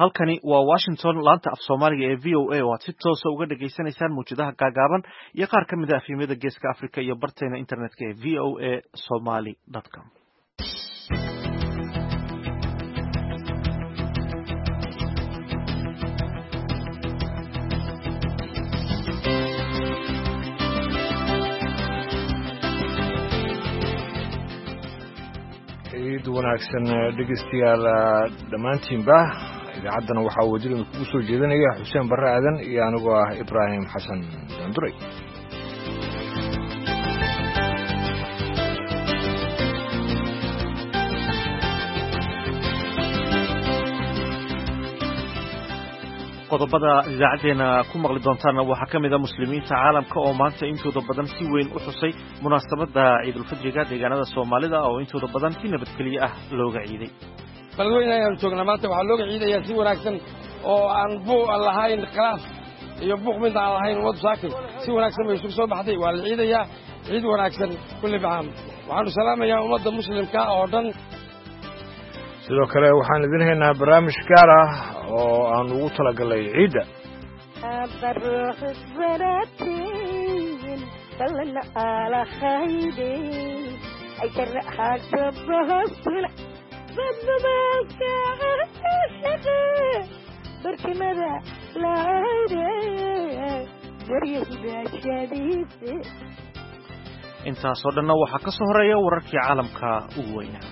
halkani waa Washington laanta af Soomaaliga ee VOA oo aad si toos ah uga dhageysanaysaan muujadaha gaagaaban iyo qaar ka mid ah filimada Geeska Afrika iyo barteena internetka ee voasomali.com. wanaagsan dhegeystayaal dhamaantiinba idaacadana waxaa wajilin kugu soo jeedinaya Xuseen Barre Aadan iyo anigoo ah Ibraahim Xasan Danduray. qodobada idaacadeena ku maqli doontaana waxaa ka mid ah muslimiinta caalamka oo maanta intooda badan si weyn u xusay munaasabada Ciidul Fidriga deegaanada Soomaalida oo intooda badan si nabadgelyo ah looga ciiday. Balweynaha ayaan joognaa maanta waxaa looga ciidayaa si wanaagsan oo aan buuq lahayn khilaaf iyo buuq mid aan lahayn wad saakay si wanaagsan bay isugu soo baxday waa la ciidayaa ciid wanaagsan kulli baan waxaanu salaamayaa ummadda muslimka oo dhan. sidoo kale waxaan idin haynaa barnaamij gaar ah oo aan ugu talagalay ciida intaasoo dhanna waxaa ka soo horeeya wararkii caalamka ugu weynaa.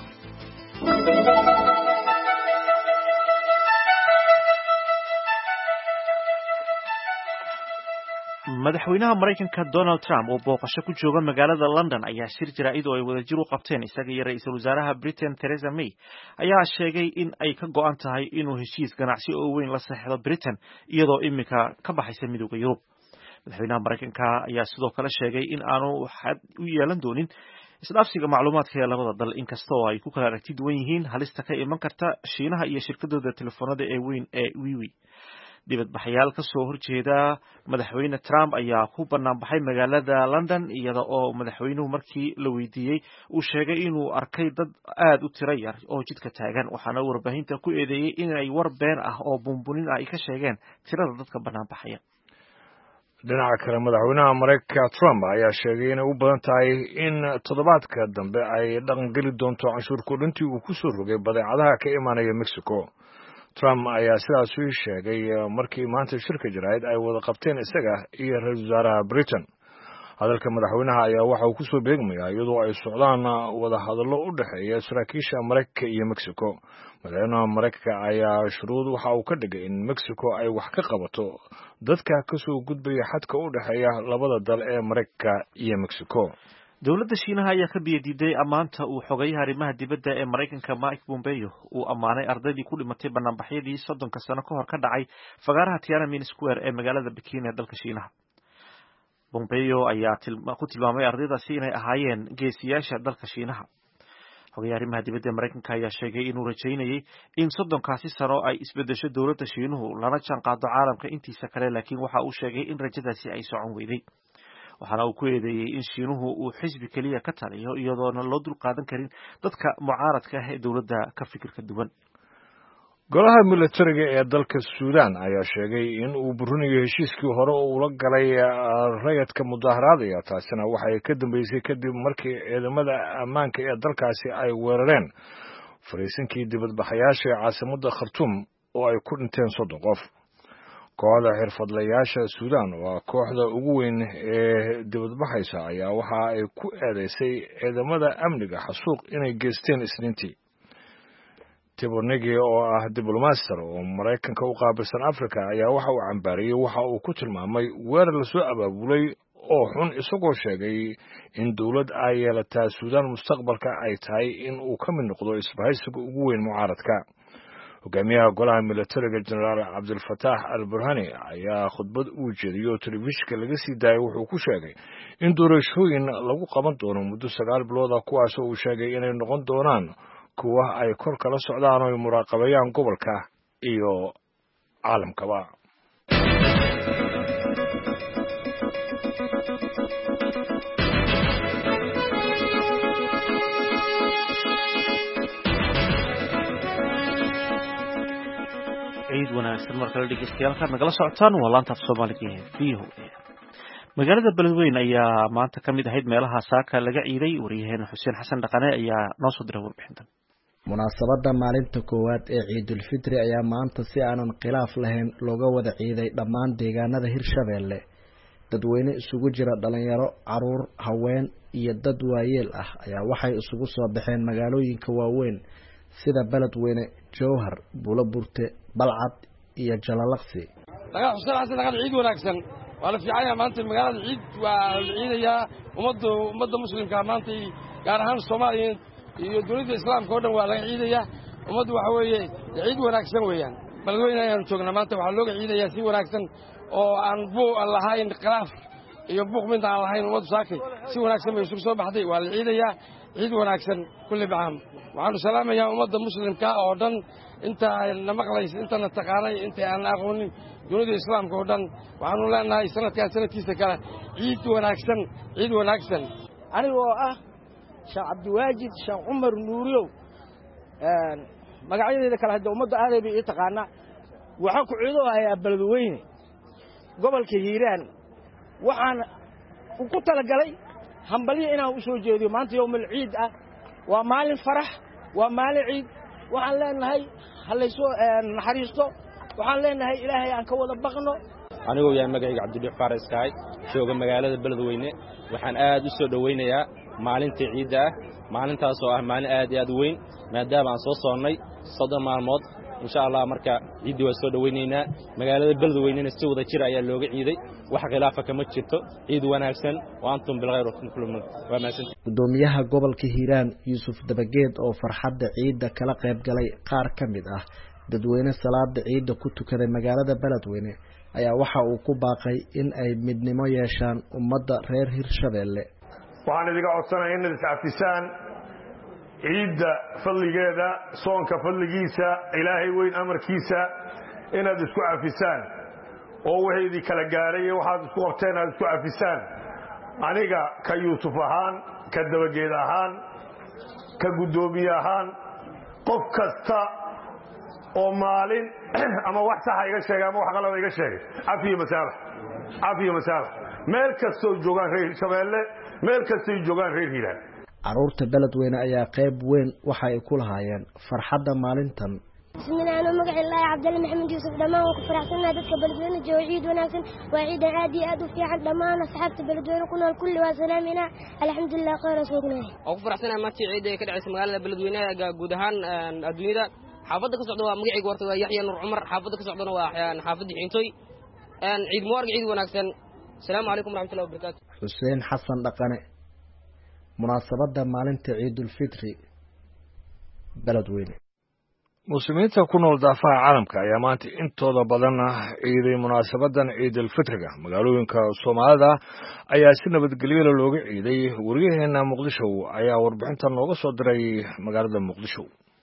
madaxweynaha Mareykanka Donald Trump oo booqasho ku jooga magaalada London ayaa shir jaraa'id oo ay wadajir u qabteen isaga iyo ra'iisul wasaaraha Britain Theresa May ayaa sheegay in ay ka go'an tahay inuu heshiis ganacsi oo weyn la saxeexdo Britain iyadoo imika ka baxaysa midowga Yurub. madaxweynaha Mareykanka ayaa sidoo kale sheegay in aanu xad u yeelan doonin isdhaafsiga macluumaadka ee labada dal inkasta oo ay ku kala aragti duwan yihiin halista ka iman karta Shiinaha iyo shirkadooda telefoonada ee weyn ee Huawei. dibadbaxayaal ka soo horjeeda madaxweyne Trump ayaa ku banaanbaxay magaalada London iyada oo madaxweynuhu markii la weydiiyey uu sheegay inuu arkay dad aad u tiro yar oo jidka taagan waxaana warbaahinta ku eedeeyay inay war been ah oo bunbunin ay ka sheegeen tirada dadka banaanbaxaya. dhinaca kale madaxweynaha Mareykanka Trump ayaa sheegay inay u badan tahay in toddobaadka dambe ay dhaqan geli doonto canshuur kordhintii uu ku soo rogay badeecadaha ka imanaya Mexico. Trump ayaa sidaas u sheegay markii maanta shirka jaraa'id ay wada qabteen isaga iyo ra'iisul wasaaraha Britain. hadalka madaxweynaha ayaa waxa uu ku soo beegmayaa iyadoo ay socdaan wada hadallo u dhaxeeya saraakiisha Mareykanka iyo Mexico. madaxweynaha Mareykanka ayaa shuruud waxa uu ka dhigay in Mexico ay wax ka qabato dadka ka soo gudbaya xadka u dhaxeeya labada dal ee Mareykanka iyo Mexico. dowladda Shiinaha ayaa ka biyadiiday amaanta uu xogayaha arrimaha dibadda ee Mareykanka Mike Pompeo uu amaanay ardaydii ku dhimatay banaanbaxyadii 30 sano ka hor ka dhacay fagaaraha Tiananmen Square ee magaalada Peking ee dalka Shiinaha. Pompeo ayaa ku tilmaamay ardaydaasi inay ahaayeen geesiyaasha dalka Shiinaha. xogayaha arrimaha dibadda ee Mareykanka ayaa sheegay inuu rajaynayay in 30kaasi sano ay isbedesho dowladda Shiinuhu lana jaanqaado caalamka intiisa kale laakiin waxa uu sheegay in rajadaasi ay socon weyday. waxaana uu ku eedeeyay in Shiinuhu uu xisbi kaliya ka taliyo iyadoona loo dul qaadan karin dadka mucaaradka ah ee dowladda ka fikirka duwan. golaha militariga ee dalka Suudaan ayaa sheegay in uu burinayo heshiiskii hore oo uu la galay rayidka mudaharaadaya taasina waxay ka dambeysay kadib markii ciidamada ammaanka ee dalkaasi ay weerareen fariisinkii dibadbaxayaasha ee caasimadda Khartoum oo ay ku dhinteen 30 qof. kooxda xirfadlayaasha Suudaan waa kooxda ugu weyn ee dibadbaxaysa ayaa waxa ay ku eedeysay ciidamada amniga xasuuq inay geysteen Isniintii. Tibonigi oo ah diblomaastar oo Mareykanka u qaabilsan Afrika ayaa waxa uu cambaariyay waxa uu ku tilmaamay weerar la soo abaabulay oo xun isagoo sheegay in dawlad ay yeelataa Suudaan mustaqbalka ay tahay in uu ka mid noqdo isbahaysiga ugu weyn mucaaradka. hogaamiyaha golaha militariga Generaal Abdel Fattah al-Burhani ayaa khudbad uu jeediyay telefishinka laga sii daayay wuxuu ku sheegay in doorashooyin lagu qaban doono muddo 9 bilood ah kuwaas oo uu sheegay inay noqon doonaan kuwa ay kor kala socdaan oo muraaqabayaan gobolka iyo caalamkaba. ciid ciid wanaagsan markale dhegeystayaal nagala socotaan waa laanta af Soomaaliga ee VOA. Magaalada Beledweyne ayaa maanta kamid ahayd meelaha saaka laga ciiday. Wariyaheena Xuseen Xasan Dhaqane ayaa noo soo diray warbixintan. munaasabada maalinta koowaad ee Ciidul Fitri ayaa maanta si aanan khilaaf lahayn looga wada ciiday dhammaan deegaanada Hirshabeelle. dadweyne isugu jira dhalinyaro, caruur, haween iyo dad waayeel ah ayaa waxay isugu soo baxeen magaalooyinka waaweyn sida Beledweyne, Jowhar, Buulaburte, Balcad iyo Jalalaqsi. laga xuseen xasan dhaqan ciid wanaagsan waa la fiicaya maanta magaalada ciid waa la ciidaya ummadda muslimka maanta gaar ahaan Soomaaliya iyo dawladda islaamka oo dhan waa laga ciidaya ummaddu waxa weeye ciid wanaagsan weeyaan. Beledweyne ayaan joognaa maanta waxaa looga ciidayaa si wanaagsan oo aan lahayn khilaaf iyo buuq mid aan lahayn ummaddu saakay si wanaagsan bay isugu soo baxday waa la ciidaya ciid wanaagsan kulli baam. waxaanu salaamayaa ummadda muslimka oo dhan inta na maqlaysa inta na taqaanay inta aan aqoonin dawladda islaamka oo dhan waxaanu leenahay sanadkan sanadkiisa kale ciid wanaagsan anigoo ah Sheekh Cabdiwaajid Sheekh Umar Nuuriyow magacyadeyda kala hadda ummadda aaday bay taqaana waxa ku ciido ayaa Beledweyne gobolka Hiiraan waxaan ku talagalay hambaliyo inaan u soo jeediyo maanta yawmal ciid ah waa maalin farax waa maalin ciid waxaan leenahay halayso naxariisto waxaan leenahay Ilaahay aan ka wada baqno anigoo yahay magacayga Cabdullah Faraskaay jooga magaalada Beledweyne waxaan aad u soo dhaweynayaa maalinta ciidda maalintaas oo ah maalin aad iyo aad weyn maadaama aan soo soonnay 3 maalmood insha Allah marka ciidii waa soo dhaweynaynaa magaalada Beledweyne si wada jir ayaa looga ciiday wax khilaaf kama jirto ciid wanaagsan oo antum bil khayr waa maasan gudoomiyaha gobolka Hiiraan Yuusuf Dabageed oo farxadda ciidda kala qayb galay qaar kamid ah dadweyne salaada ciidda ku tukaday magaalada Beledweyne ayaa waxa uu ku baaqay in ay midnimo yeeshaan ummadda reer Hirshabeelle. waxaan idiga codsanayaa inaad iscafisaan ciidda fadligeeda soonka fadligiisa ilaahay weyn amarkiisa inaad isku cafisaan oo wixii idin kala gaaray waxaad isku qabteen aad isku cafisaan aniga ka Yuusuf ahaan ka Dabageed ahaan ka gudoomiye ahaan qof kasta oo maalin ama wax sax iga sheegay ama wax qalad iga sheegay afiyo masaabax meel kastoo joogaan reer Shabeelle meel kastoo joogaan reer Hiiraan caruurta Beledweyne ayaa qayb weyn waxa ay ku lahaayeen farxadda maalintan. bismillaahir magaciisa Cabdalla Maxamed Yuusuf dhamaan ku faraxsanahay dadka Beledweyne jooga ciid wanaagsan waa ciid aad iyo aad u fiican dhamaan asxaabta Beledweyne ku nool kulli waa salaamina alxamdulillah khayr suugnaa oo ku faraxsanahay markii ciid ay ka dhacayso magaalada Beledweyne guud ahaan adduunyada xaafadda ka socdo waa magacayga warta waa Yaxya Nuur Cumar xaafadda ka socdona waa xaafadda Xiintoy ciid mubarak ciid wanaagsan assalaamu alaykum warahmatullahi wabarakatuh. Xuseen Xasan Dhaqane munaasabada maalinta Ciidul Fitri Beledweyne. muslimiinta ku nool daafaha caalamka ayaa maanta intooda badan ciiday munaasabadan Ciidul Fitriga magaalooyinka Soomaalida ayaa si nabadgelyo looga ciiday. wariyaheena Muqdisho ayaa warbixintan nooga soo diray magaalada Muqdisho.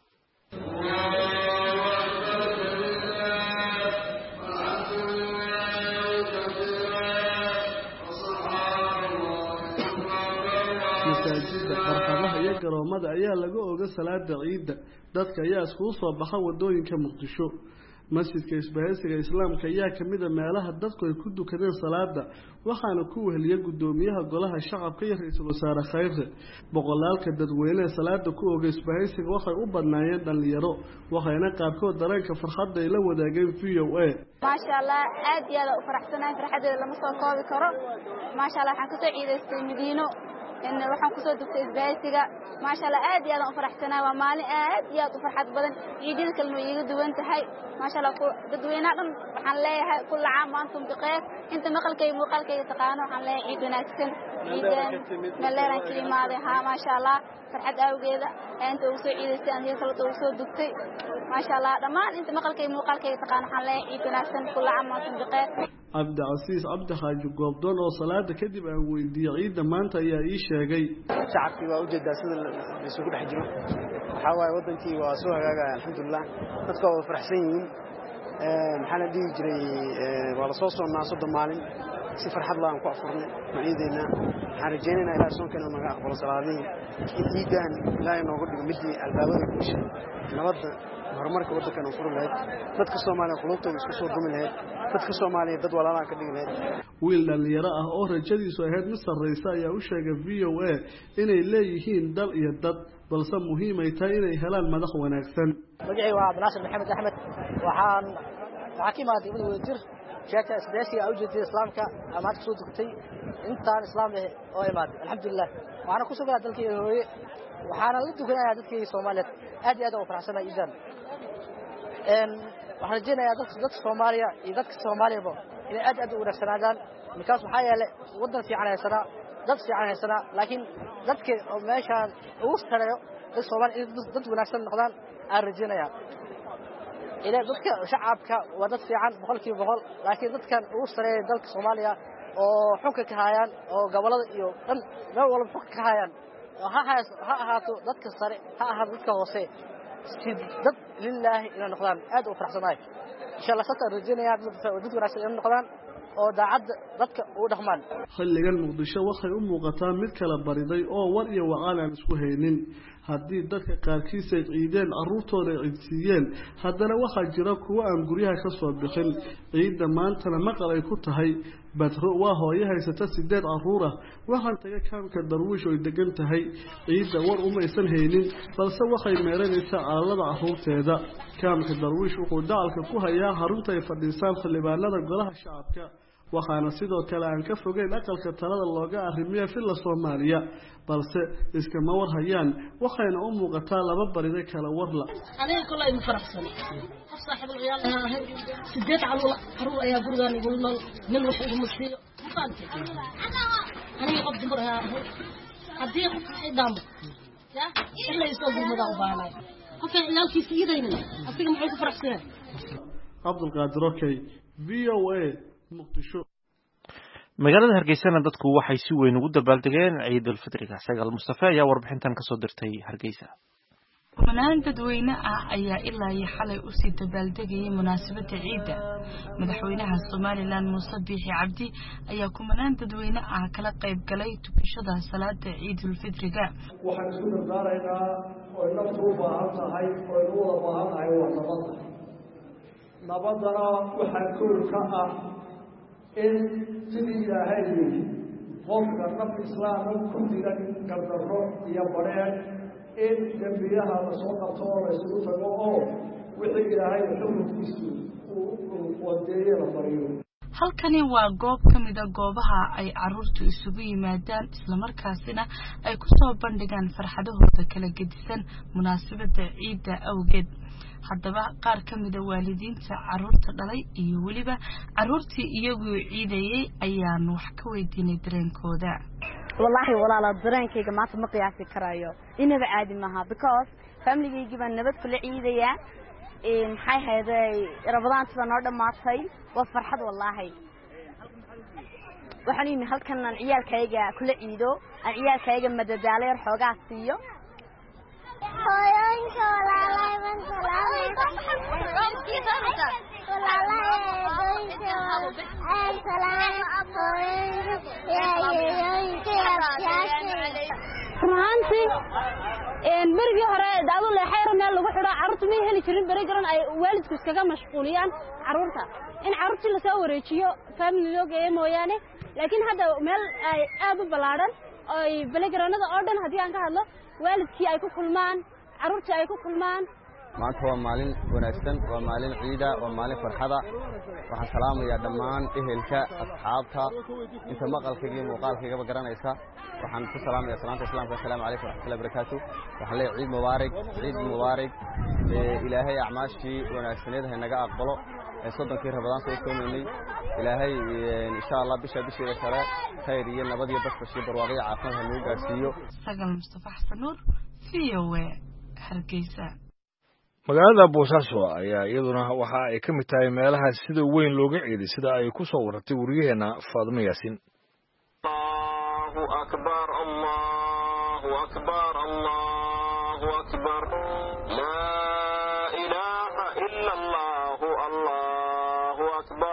masaajidda barxadaha iyo garoomada ayaa laga oga salaada ciidda dadka ayaa isku soo baxa wadooyinka Muqdisho. masjidka isbahaysiga islaamka ayaa kamid ah meelaha dadku ay ku dukadeen salaada waxaana ku weheliyay gudoomiyaha golaha shacabka iyo ra'iisul wasaare Khayre. boqolaalka dadweyne salaada ku oga isbahaysiga waxay u badnaayeen dhalinyaro waxayna qaarkood dareenka farxadda ay la wadaageen VOA. maasha Allah aad iyo aad u faraxsanahay farxadeeda lama soo koobi karo. maasha Allah waxaan ka soo ciidaystay Madiino إن waxaan ku soo dugtay isbaaysiga ma sha Allah aad iyo aad u faraxsanahay waa maalin aad iyo aad u farxad badan ciidin kalma iiga duwan tahay ma sha Allah dadweynaha dhan waxaan leeyahay kullu caam antum biqayr inta maqalkay muuqaalkay taqaano waxaan leeyahay ciid wanaagsan ciidan meelaan kalimaade ha ma sha Allah farxad awgeeda inta uu soo ciidaystay aan kala soo dugtay ma sha Allah dhamaan inta maqalkay muuqaalkay taqaano waxaan leeyahay ciid wanaagsan kullu caam antum biqayr. عبد العزيز عبد حاج قبضان oo salaada kadib aan weydiiyay ciida maanta ayaa ii sheegay shacabkii waa u jeedaa sida isugu dhex jiro waxa waay wadankii waa soo hagaagay alxamdulillah dadka waa faraxsan yihiin maxaa la dhihi jiray waa la soo soonnaa 30 maalin si farxad la'aan ku afurnay ciideena waxaan rajaynaynaa ilaahay soonkeena naga aqbalo salaadii ciidan ilaahay noogu dhigo midii albaabada guusha nabadda horumarka waddanka furo lahayd dadka Soomaaliyeed qulubtooda isku soo dumi lahayd dadka Soomaaliyeed dad walaalaha ka dhigi lahayd wiil dhalinyaro ah oo rajadiisu ahayd mid sarreysa ayaa u sheegay VOA inay leeyihiin dal iyo dad balse muhiim ay tahay inay helaan madax wanaagsan magacay waa Abdulnaasir Maxamed Axmed waxaan xakimaad ibn wajir sheekha isdaasiga u jeediyay islaamka amaad soo dugtay intaan islaam ah oo imaad alxamdulillah waxaan ku sugaa dalkii hooye waxaan la duganayaa dadkii Soomaaliyeed aad iyo aad u faraxsanahay idan waxaan rajaynayaa dadka Soomaaliya iyo dadka Soomaaliyeed inay aad u wanaagsanadaan markaas waxa yeelay wadan fiican haysanaa dad fiican haysanaa laakiin dadka meeshaan ugu sareeyo dad Soomaaliyeed dad wanaagsan noqdaan aan rajaynayaa إلى ذلك شعبك ودت في عن بقول كي بقول لكن ذلك وصل ذلك صوماليا أو حكك هايان أو قبل يو لا ولا حكك هايان ها ذلك الصريح ها ذلك وصي ضد لله إلى النقدان أدو فرح صنايع إن شاء الله ستة رجينا يا ضد وراسل إلى النقدان oo daacad dadka uu dhaxmaan xilligan Muqdisho waxay u muuqataa mid kala bariday oo war iyo waqaan aan isku haynin haddii dadka qaarkiis ay ciideen carruurtooda ciidsiiyeen haddana waxaa jira kuwa aan guryaha ka soo bixin ciidda maantana maqal ay ku tahay badro waa hooyo haysata 8 carruur ah waxaan tagay kaamka darwiish oo degan tahay ciidda war uma aysan haynin balse waxay meeranaysaa caalada carruurteeda kaamka darwiish wuxuu dacalka ku hayaa xarunta ay fadhiisaan xildhibaanada golaha shacabka waxaana sidoo kale aan ka fogeyn aqalka talada looga arrimiyo filla Soomaaliya balse iskama war hayaan waxayna u muuqataa laba barida kala warla aniga kulay ma faraxsan qof saaxiib ciyaal ah 8 carruur ayaa guriga igu nool nin wax ugu musiiyo aniga qof dumar ah hadii qof ay daamo ya ilaa isoo gurmada u baahnay qofka ciyaalkiisa idayna asiga maxay ku faraxsan Abdul Qaadir okay VOA Muqdisho magaalada Hargeysa dadku waxay si weyn ugu dabaaldegeen Ciidul Fitriga Sagaal Mustafa ayaa warbixintan ka soo dirtay Hargeysa kumanaan dadweyne ah ayaa ilaa iyo xalay u sii dabaaldegay munaasabada ciida madaxweynaha Soomaaliland Muuse Biixi Cabdi ayaa kumanaan dadweyne ah kala qayb galay tukashada salaada Ciidul Fitriga waxaan isku dardaaraynaa oo naftu u baahan tahay oo u wada baahan tahay nabadana waxaa kool ka ah in sidii ilaahay yidhi qofka naf islaam ku diran gardarro iyo bareen in dembiyaha la soo qabto oo la isugu tago oo wixii ilaahay xukunkiisu uu wadeeye la mariyo halkani waa goob ka mid ah goobaha ay carruurtu isugu yimaadaan isla markaasina ay ku soo bandhigaan farxadahooda kala gedisan munaasabada ciida awgeed haddaba qaar ka mid ah waalidiinta carruurta dhalay iyo waliba carruurtii iyagu ciidayay ayaan wax ka weydiinay dareenkooda wallahi walaala dareenkayga maanta ma qiyaasi karayo inaba caadi maaha because family-gayga baan nabad kula ciidaya maxay hayday rabadaantii baa noo dhamaatay waa farxad wallahi waxaan imi halkan aan ciyaalkayga kula ciido aan ciyaalkayga madadaalo yar xoogaa siiyo hooyooyinka walaalahay baan runtii berigii hore daadu leexayr meel lagu xidho carruurta ma heli jirin bari garan ay waalidku iskaga mashquuliyaan carruurta in carruurtii la soo wareejiyo family loo geeyo mooyaane laakiin hadda meel ay aad u ballaaran oo ay balegaranada oo dhan haddii aan ka hadlo waalidkii ay ku kulmaan carruurtii ay ku kulmaan maanta waa maalin wanaagsan waa maalin ciida waa maalin farxada waxaan salaamayaa dhammaan ehelka asxaabta inta maqalkayga iyo muuqaalkayga garanaysa waxaan ku salaamayaa salaanta islaamka assalaamu calaykum waraxmatullahi wabarakaatuh waxaan leeyahay ciid mubaarak ilaahay acmaashii wanaagsaneed ha naga aqbalo soddonkii rabadaan soo soomaynay ilaahay insha Allah bisheeda sare khayr iyo nabad iyo basbash iyo barwaaqo iyo caafimaad ha nagu gaarsiiyo Sagaal Mustafa Xasan Nuur VOA Hargeysa magaalada Boosaaso ayaa iyaduna waxa ay ka mid tahay meelaha sida weyn looga ciiday sida ay ku soo wartay wariyaheena Faadimo Yaasin Allahu akbar Allahu akbar Allahu akbar la ilaha illa Allah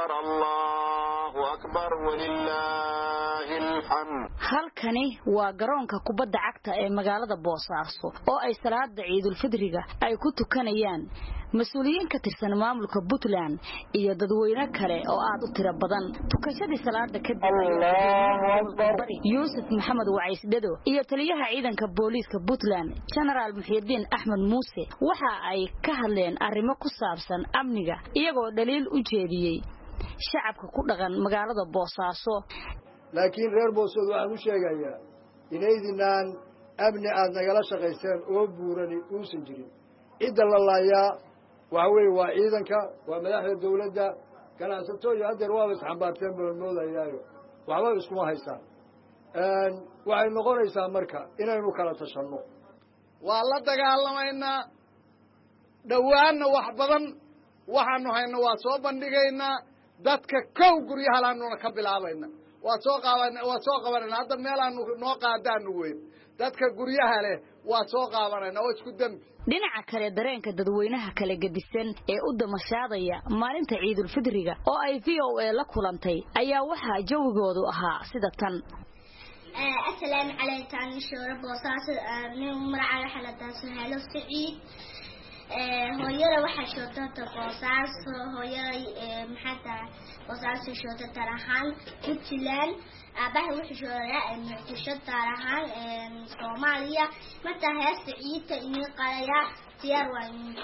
أكبر الله أكبر ولله الحمد. halkani waa garoonka kubadda cagta ee magaalada Boosaaso oo ay salaada Ciidul Fidriga ay ku tukanayaan mas'uuliyiin ka tirsan maamulka Puntland iyo dadweyne kale oo aad u tiro badan. Tukashadii salaada kadib Yuusuf Maxamed Waciis Dado iyo taliyaha ciidanka booliiska Puntland General Muxyidiin Axmed Muuse waxa ay ka hadleen arrimo ku saabsan amniga iyagoo dhaliil u jeediyay shacabka ku dhaqan magaalada Boosaaso. laakiin reer Boosaaso waxaan u sheegayaa inaydinaan amni aad nagala shaqayseen oo buurani uusan jirin cidda la laayaa waxa weeye waa ciidanka waa madaxda dawladda ganacsato iyo adeer waa isxambaarteen balmoodayaayo waxba iskuma haystaan waxay noqonaysaa marka inaynu kala tashanno waa la dagaalamaynaa dhawaanna wax badan waxaanu hayno waa soo bandhigaynaa dadka kow guryahaalaanuna ka bilaabayna waa soo qabanayna hadda meelaanu noo qaadaanu weyn dadka guryaha leh waa soo qaabanayna oo isku dambi. dhinaca kale dareenka dadweynaha kala gedisan ee u damashaadaya maalinta Ciidul Fidriga oo ay VOA la kulantay ayaa waxa jawigoodu ahaa sida tan. السلام عليكم شورى بوصاص مرعى حلقة سهلة سعيد هويرة واحد شوطة بوصاص هويرة محتى بوصاص شوطة ترحال كتلان أباه وحش وراء معتشد ترحال صوماليا متى هي سعيد إني قرية تيار وين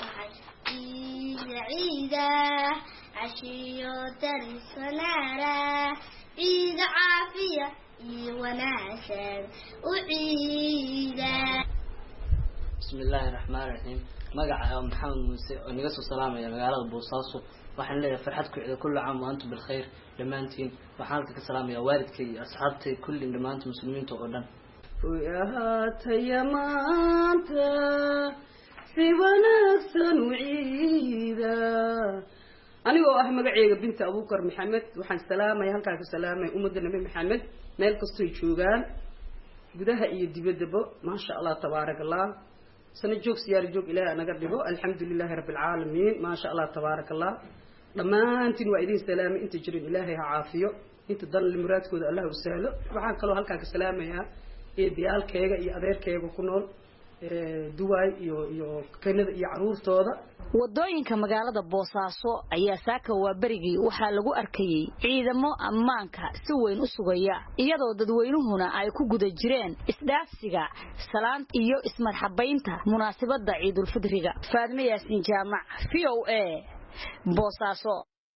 عيدة عشية ترس نارا عيد عافية وناسا وعيدا. بسم الله الرحمن الرحيم. مقع محمد موسى ونقص السلام يا مقالة بوصاصو وحن لي فرحتكم كل عام وأنتم بالخير لما أنتين وحالك السلام يا والدك يا أصحابتي كل لما أنتم مسلمين تقولن. ويا هاتي ما أنت سوى نفسا وعيدا. أنا وأحمد عيق بنت أبو بكر محمد وحن سلامة يا هلك السلامة أمد النبي محمد meel kasto joogan gudaha iyo dibadaba ma sha Allah tabaarak Allah sana joog siyaar joog ilaahay naga dhigo alxamdulillah rabbil alamin ma sha Allah tabaarak Allah dhamaantiin waa idin salaamay inta jirin ilaahay ha caafiyo inta dan muraadkooda Allah u sahlo waxaan kaloo halka ka salaamayaa eediyaalkayga iyo adeerkayga ku nool Dubai iyo Kanada iyo caruurtooda. wadooyinka magaalada Boosaaso ayaa saaka waa barigii waxa lagu arkayay ciidamo ammaanka si weyn u sugaya iyadoo dadweynuhuna ay ku guda jireen isdhaafsiga salaan iyo ismarxabaynta munaasabada Ciidul Fidriga. Faadme Yaasin Jaamac VOA Boosaaso.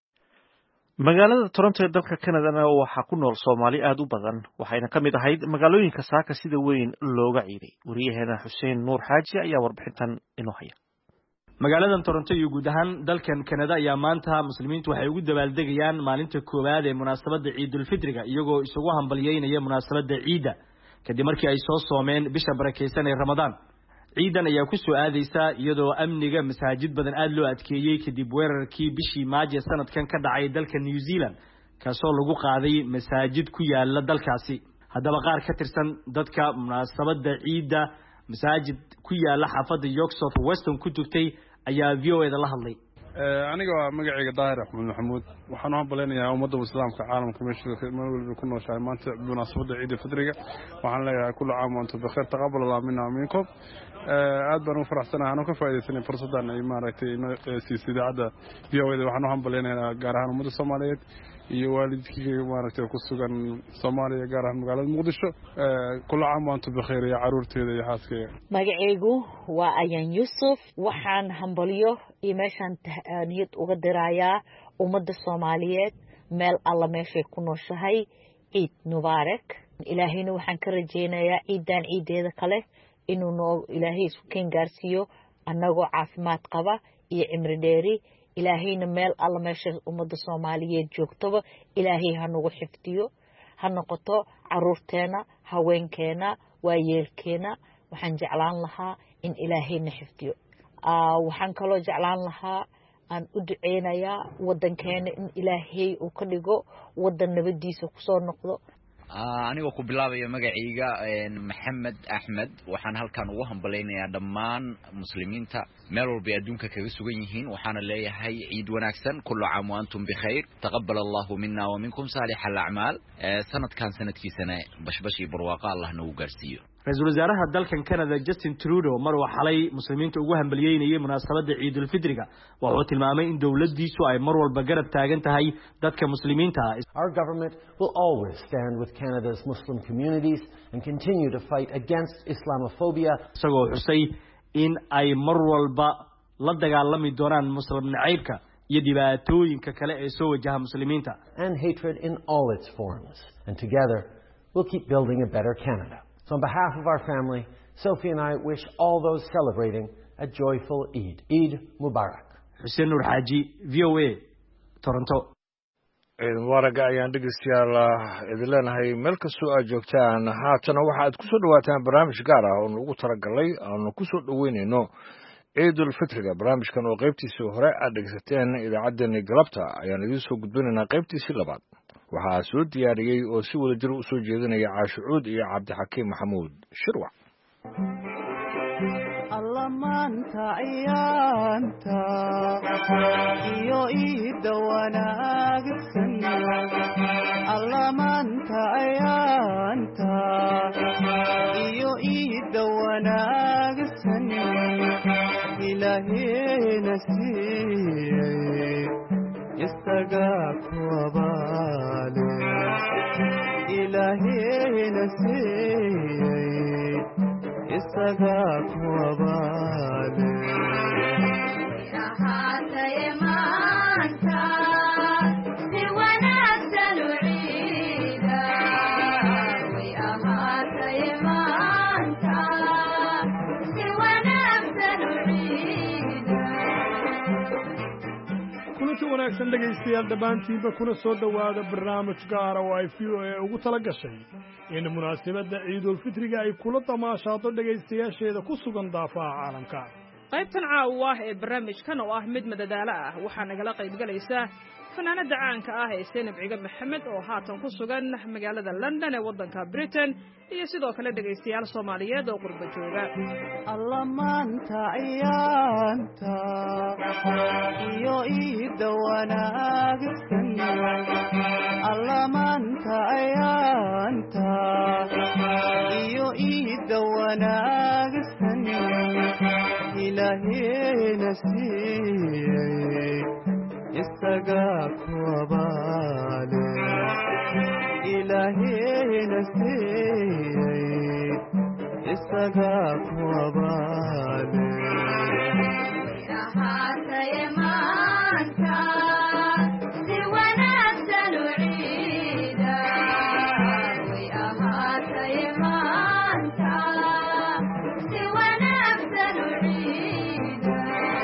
magaalada Toronto ee dalka Canada waxa ku nool Soomaali aad u badan waxayna kamid ahayd magaalooyinka saaka sida weyn looga ciiday. wariyaheena Xuseen Nuur Xaaji ayaa warbixintan inoo haya. magaalada Toronto iyo guud ahaan dalkan Canada ayaa maanta muslimiintu waxay ugu dabaaldegayaan maalinta koowaad ee munaasabada Ciidul Fidriga iyagoo isugu hambalyeynaya munaasabada Ciida kadib markii ay soo soomeen bisha barakeysan ee Ramadaan. ciidan ayaa ku soo aadaysa iyadoo amniga masaajid badan aad loo adkeeyay kadib weerarkii bishii Maajo sanadkan ka dhacay dalka New Zealand kaasoo lagu qaaday masaajid ku yaala dalkaasi. haddaba qaar ka tirsan dadka munaasabada Ciida masaajid ku yaala xaafadda York South Western ku tugtay ayaa VOA la hadlay. aniga waa magacayga Daahir Axmed Maxamuud waxaan u hambaleynayaa ummadda islaamka caalamka meesha meel ku nooshahay maanta munaasabada Ciidul Fidriga waxaan leeyahay kullu caam wa antum bikhair taqabbal Allah minna wa minkum. aad baan u faraxsanahay anoo ka faa'iideysanay fursadan ay maaragtay idaacadda VOA waxaan u hambaleynayaa gaar ahaan ummadda Soomaaliyeed iyo waalidkii maaragtay ku sugan Soomaaliya gaar ahaan magaalada Muqdisho kullu caam wa antum bikhair iyo caruurteeda iyo xaaskeyga. magacaygu waa Ayaan Yusuf waxaan hambalyo iyo meeshan niyad uga dirayaa ummadda Soomaaliyeed meel alla meeshay ku nooshahay ciid mubaarak. ilaahayna waxaan ka rajeynayaa ciidan ciideeda kale inuu noo ilaahay isku keen gaarsiiyo annagoo caafimaad qaba iyo cimri dheeri. ilaahayna meel alla meesha ummadda Soomaaliyeed joogtaba ilaahay ha nagu xifdiyo ha noqoto caruurteena haweenkeena waayeelkeena. waxaan jeclaan lahaa in ilaahayna xifdiyo. waxaan kaloo jeclaan lahaa aan u duceynayaa wadankeena in ilaahay uu ka dhigo wadan nabadiisa ku soo noqdo. anigoo ku bilaabaya magacayga maxamed axmed waxaan halkan ugu hambaleynayaa dhammaan muslimiinta meel walba adduunka kaga sugan yihiin waxaana leeyahay ciid wanaagsan kullu caam wa antum bikhayr taqabbal Allahu minna wa minkum salihal a'mal sanadkan sanadkiisana bashbashi barwaaqo Allah nagu gaarsiiyo ra-iisul wasaaraha dalkan Canada Justin Trudeau mar uu xalay muslimiinta ugu hambalyeynayay munaasabada Ciidul Fidriga wuxuu tilmaamay in dawladdiisu ay mar walba garab taagan tahay dadka muslimiinta ah. Our government will always stand with Canada's Muslim communities and continue to fight against Islamophobia. Isagoo xusay in ay mar walba la dagaalami doonaan muslim nacaybka iyo dhibaatooyinka kale ee soo wajaha muslimiinta and hatred in all its forms. And together we'll keep building a better Canada. So on behalf of our family, Sophie and I wish all those celebrating a joyful Eid. Eid Mubarak. Hussein Nur Haji, VOA, Toronto. Mubarak ayaan dhegeystayaal idin leenahay meel kastoo aad joogtaan haatana waxaad ku soo dhawaataan barnaamij gaar ah oo nagu talagalay aanu ku soo dhaweynayno Ciidul Fitriga. Barnaamijkan oo qaybtiisii hore aad dhegeysateen idaacaddeenii galabta ayaan idiin soo gudbinaynaa qaybtiisii labaad. waxaa soo diyaariyay oo si wada jir u soo jeedinaya Caashuud iyo Cabdixakiim Maxamuud Shirwac. Allamaanta ayaanta iyo iida wanaagsan Allamaanta ayaanta iyo iida wanaagsan Ilaahina siiyay isaga kuwabaale Ilaahina siiyay isaga kuwabaale ahaatay maanta si wanaagsan u ciida way ahaatay maanta si wanaagsan u ciida kulanti wanaagsan dhegaystayaal dhammaantiinba kuna soo dhowaada barnaamij gaara oo ay VOA ugu tala gashay in munaasabadda Ciidul Fitriga ay kula tamaashaado dhegaystayaasheeda ku sugan daafaha caalamka. qaybtan caawa ee barnaamijkan oo ah mid madadaalo ah waxaa nagala qayb galaysa fanaanada caanka ah ee Seenab Ciga Maxamed oo haatan ku sugan magaalada London ee waddanka Britain iyo sidoo kale dhegaystayaal Soomaaliyeed oo qurba jooga. Allamaanta ayaanta iyo iida wanaagsan Allamaanta ayaanta iyo iida wanaagsan Ilaahina siiyay isaga kuwabaale Ilaahina siiyay isaga kuwabaale ahaatay maanta si wanaagsan u ciida way ahaatay maanta si wanaagsan u ciida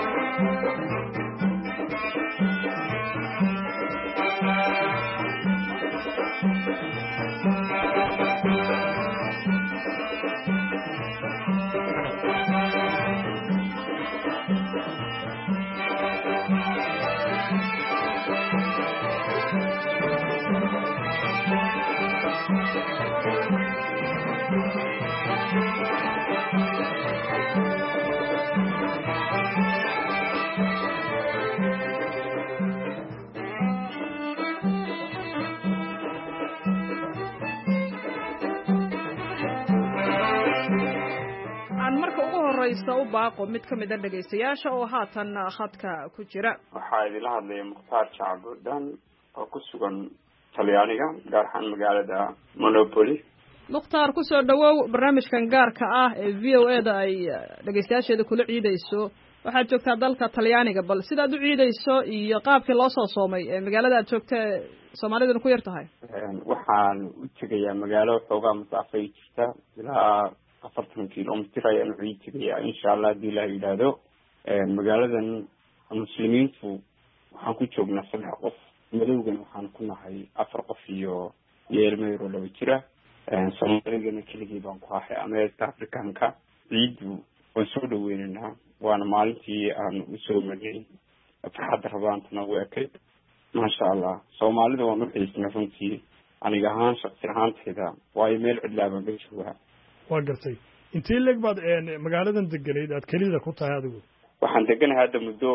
u baaqo mid ka mid ah dhagaystayaasha oo haatan khadka ku jira. waxaa idila hadlaya Mukhtaar Jacbudan oo ku sugan Talyaaniga gaar ahaan magaalada Monopoly. Mukhtaar ku soo dhawow barnaamijkan gaarka ah ee VOA-da ay dhagaystayaasheeda kula ciidayso. waxaad joogtaa dalka Talyaaniga bal sidaad u ciidayso iyo qaabkii loo soo soomay ee magaalada aad joogtay Soomaaliduna ku yar tahay. waxaan u tegayaa magaalo xoogaa masaafay jirta ilaa 40 kilomitir ayaan u ciidayaa insha Allah hadii la yiraahdo. magaaladan muslimiintu waxaan ku joognaa 3 qof madowgan waxaan ku nahay 4 qof iyo yeelmeero laba jira. Soomaalidana keligii baan ku ahay Amerika Afrikaanka ciidu waan soo dhaweynaa waana maalintii aan u soo magay farxad rabaantana u ekay maasha Allah Soomaalida waan u xiisnaa runtii aniga ahaan shaksi ahaantayda waayo meel cidlaaba ga joogaa. waa gartay intii leeg baad magaaladan deganayd aad kelida ku tahay adigu? waxaan deganahay hadda muddo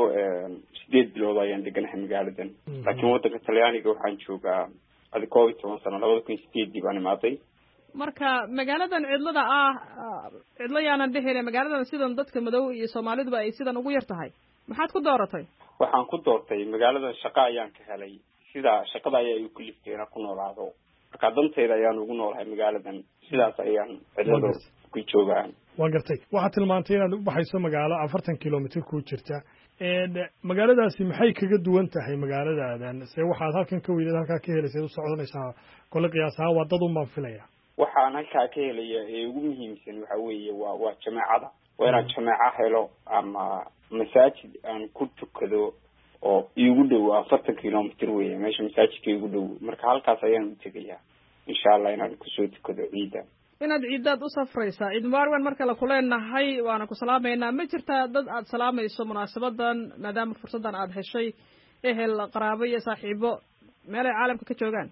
8 bilood ayaan deganahay magaaladan, laakiin waddanka Talyaaniga waxaan joogaa 11 sano 2008 baan imaaday. marka magaaladan cidlada cidla yaanan dhehine magaaladan sidan dadka madow iyo Soomaaliduba ay sidan ugu yar tahay maxaad ku dooratay? waxaan ku doortay magaaladan shaqo ayaan ka helay, sida shaqada ayay ku lifteena ku noolaado, marka dantayda ayaan ugu noolahay magaaladan, sidaas ayaan cidlada ku joogaa. waa gartay waxaad tilmaantay inaad u baxayso magaalo 40 kilomitir ku jirta magaaladaasi maxay kaga duwan tahay magaaladadan se waxaad halkan ka weydaad halkaa ka helaysay u socdanaysaa kole qiyaasaha waa dad un baan filaya? waxaan halkaa ka helaya ee ugu muhiimsan waxa weeye waa jamaacada, waa inaan jamaaco helo ama masaajid aan ku tukado oo igu dhow 40 kilomitir weeye meesha masaajidka igu dhow, marka halkaas ayaan u tegayaa insha Allah inaan kusoo tukado ciida. inaad ciidaad u safraysaa ciid mubaarag marka la kuleenahay waana ku salaameynaa. ma jirtaa dad aad salaamayso munaasabadan maadaama fursadan aad heshay ehel qaraabo iyo saaxiibo meel ay caalamka ka joogaan?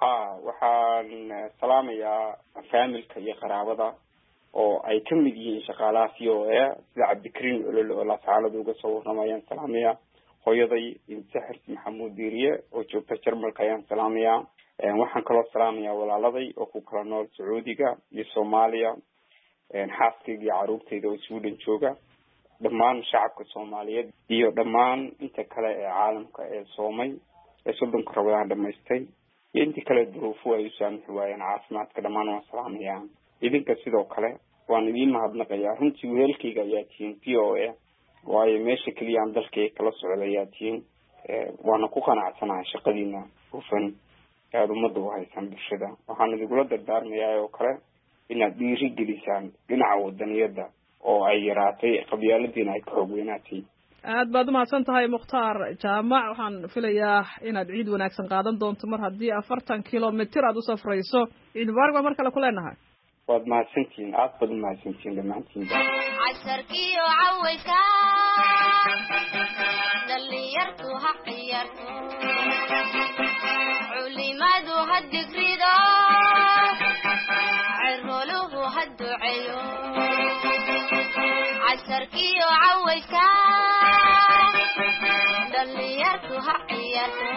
waxaan salaamayaa faamilka iyo qaraabada oo ay ka mid yihiin shaqaalaha VOA sida Cabdikariin Olol oo la tacaalada uga soo warramayaan salaamaya, hooyaday Imtixaar Maxamuud Diiriye oo joogta Jarmalka ayaan salaamayaa. waxaan kaloo salaamayaa walaaladay oo ku kala nool Sacuudiga iyo Soomaaliya, xaaskayga iyo carruurtayda oo Sweden jooga, dhammaan shacabka Soomaaliyeed iyo dhammaan inta kale ee caalamka ee soomay ee 30 Ramadaan dhamaystay iyo inta kale duruufo ay u saamixi waayeen caafimaadka, dhammaan waan salaamayaa. idinka sidoo kale waan idin mahadnaqayaa, runtii weelkayga ayaa tihiin VOA waayo meesha keliya aan dalkayga kala socda ayaa tihiin, waana ku qanacsanahay shaqadiina hufan aad ummadda u haysan bulshada. waxaan idinula dardaarmayaa oo kale inaad dhiiri gelisaan dhinaca wadaniyadda oo ay yaraatay qabyaaladiina ay ka xoog weynaatay. aad baad umahadsan tahay Mukhtaar Jaamac, waxaan filayaa inaad ciid wanaagsan qaadan doonto mar haddii 40 kilomitir aad u safrayso. ciid mubaarag baa mar kale ku leenahay. waad mahadsantihiin, aad baad umahadsantihiin dhammaantiin. casharkiyo cawayka dhalinyartu ha ciyaarto culimadu ha digrido ciroluhu ha duceeyo. casharkiyo cawayka dhalinyartu ha ciyaarto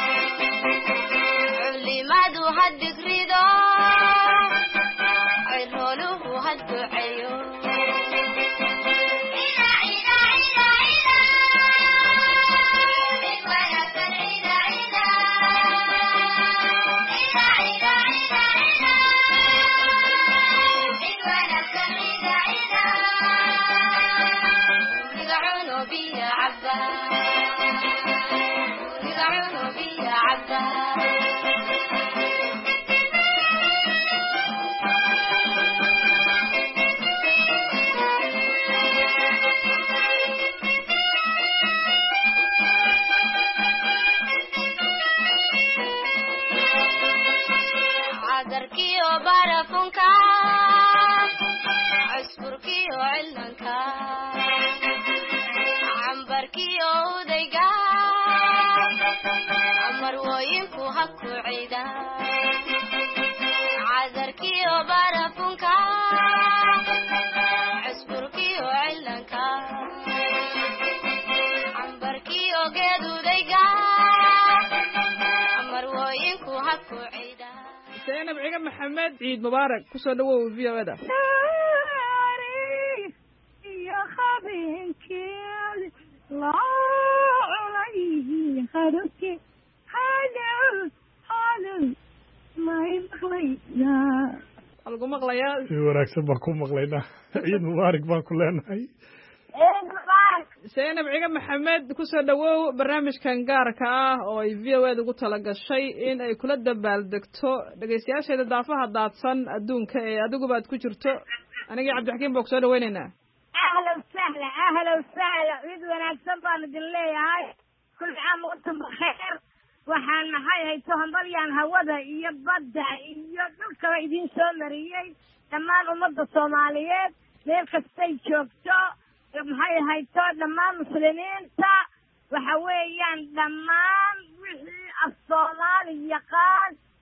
culimadu ha digrido ciroluhu ha duceeyo. cadarkiyo barafunka cusfurkiyo cilanka cambarkiyo udayga marwooyinku ha ku ciida. cadarkiyo barafunka cusfurkiyo cilanka cambarkiyo geed udayga marwooyinku ha ku ciida. Zainab Ciga Maxamed, ciid mubaarag ku soo dhawow VOA-da. يا خبينكي لا علي خدك هذا ما يبغينا algu maqlayaa si wanaagsan baan ku maqlaynaa. ciid mubaarak baan ku leenahay. Zainab Ciga Maxamed ku soo dhawow barnaamijkan gaarka ah oo ay VOA ugu tala gashay in ay kula dabaaldegto dhageystayaasheeda daafaha daadsan adduunka ee adigu baad ku jirto. aniga Cabdixakiin baa ku soo dhaweynaynaa. أهلا وسهلا عيد ونكسب بالله هاي كل عام وأنتم بخير وحنا هاي تهمبليان هودا يبدع يدك ويدين سومريين تمام أمد الصوماليات ليك استيشوكتو هاي تو تمام مسلمين تا وحويان تمام وحي الصومالي يقال عيد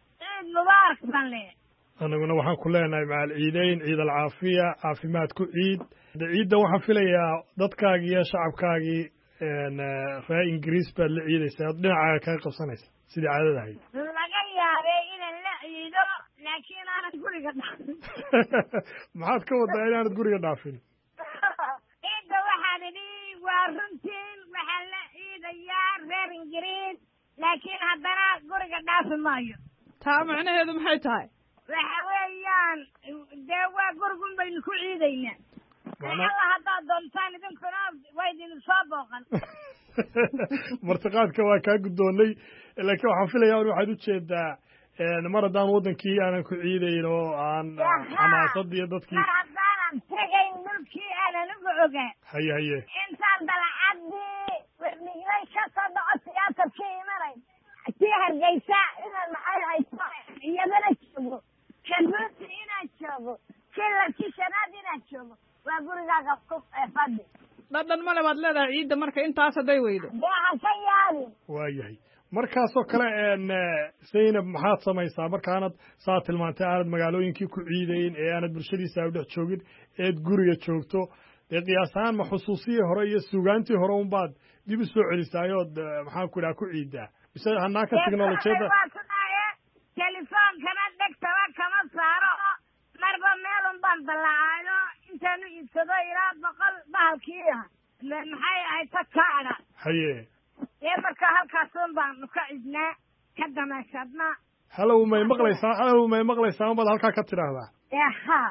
mubaarak baan leeyahay anaguna waxaan ku leenahay macal ciideyn ciid alcaafiya caafimaad ku ciid ciidda waxaan filayaa dadkaagii iyo shacabkaagii reer ingiriis baad la ciidaysaa od dhinacaaga kaga qabsanaysa sidii caadada ahayd laga yaabay inaan la ciido laakiin aanad guriga dhaafin maxaad ka wadaa inaanad guriga dhaafin ciidda waxaan idhi waa runtiin waxaan la ciidayaa reer ingiriis laakiin haddana guriga dhaafi maayo taa macnaheedu maxay tahay waxa weeyaan dee waa gurigun baynu ku ciidaynaa alla haddaad doontaan idinkuna waa idin soo booqan martiqaadka waa kaa guddoonnay laakiin waxaan filayaa un waxaad ujeedaa mar haddaan waddankii aanan ku ciidayn oo aan xamaasad iyo dadkii mar haddaanan tegayn dhulkii aanan uga ogaa haye intaan dalacadii wixmignay ka soo dhaco siyaasadkii imanay kii hargeysa inaan maxay hayso iyadana joogo kabuuti inaan joogo kii shanaad inaan joogo waa gurigaaga kuf ee fadhi dhadhan male baad leedahay ciidda marka intaas hadday weydo dee ha ka yaabin waayahay markaasoo kale Zaynab maxaad samaysaa markaanad saa tilmaantay aanad magaalooyinkii ku ciidayn ee aanad bulshadiisa u dhex joogin eed guriga joogto dee qiyaas ahaan ma xusuusiyii hore iyo suugaantii hore unbaad dib u soo celisaayood maxaan ku idhaha ku ciidaa mise hanaanka teknolojiyadda telefoonkana dhegtaba kama saaro marba meelun baan dallacaayo intaanu iibsado ilaa 100 bahalkii maxay ahayd ta kaacda haye ee marka halkaasun baanu ka cidnaa ka damaashadnaa halow may maqlaysaa unbaad halkaa ka tidhaahdaa ha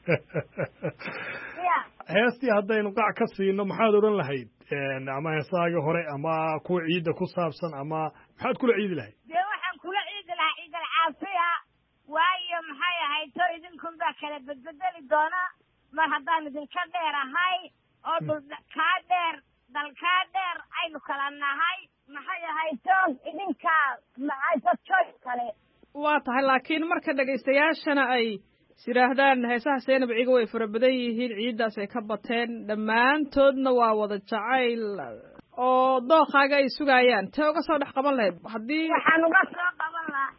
heestii haddaynu qac ka siino maxaad odhan lahayd ama heesaagii hore ama kuwa ciidda ku saabsan ama maxaad kula ciidi lahayd dee waxaan kula ciidi lahaa ciid alcaafiya waayo maxay ahayd to idinkun baa kala bedbedeli doona mar haddaan idinka dheer ahay oo dhulkaa dheer dalkaa dheer aynu kala nahay maxay ahayd to idinkaa maxayso joy kale waa tahay laakiin marka dhegaystayaashana ay yidhaahdaan heesaha Zaynab ciga way fara badan yihiin ciiddaas ay ka bateen dhammaantoodna waa wada jacayl oo dookaaga ay sugayaan tee uga soo dhex qaban lahayd haddii waxaan uga soo qaban lahaa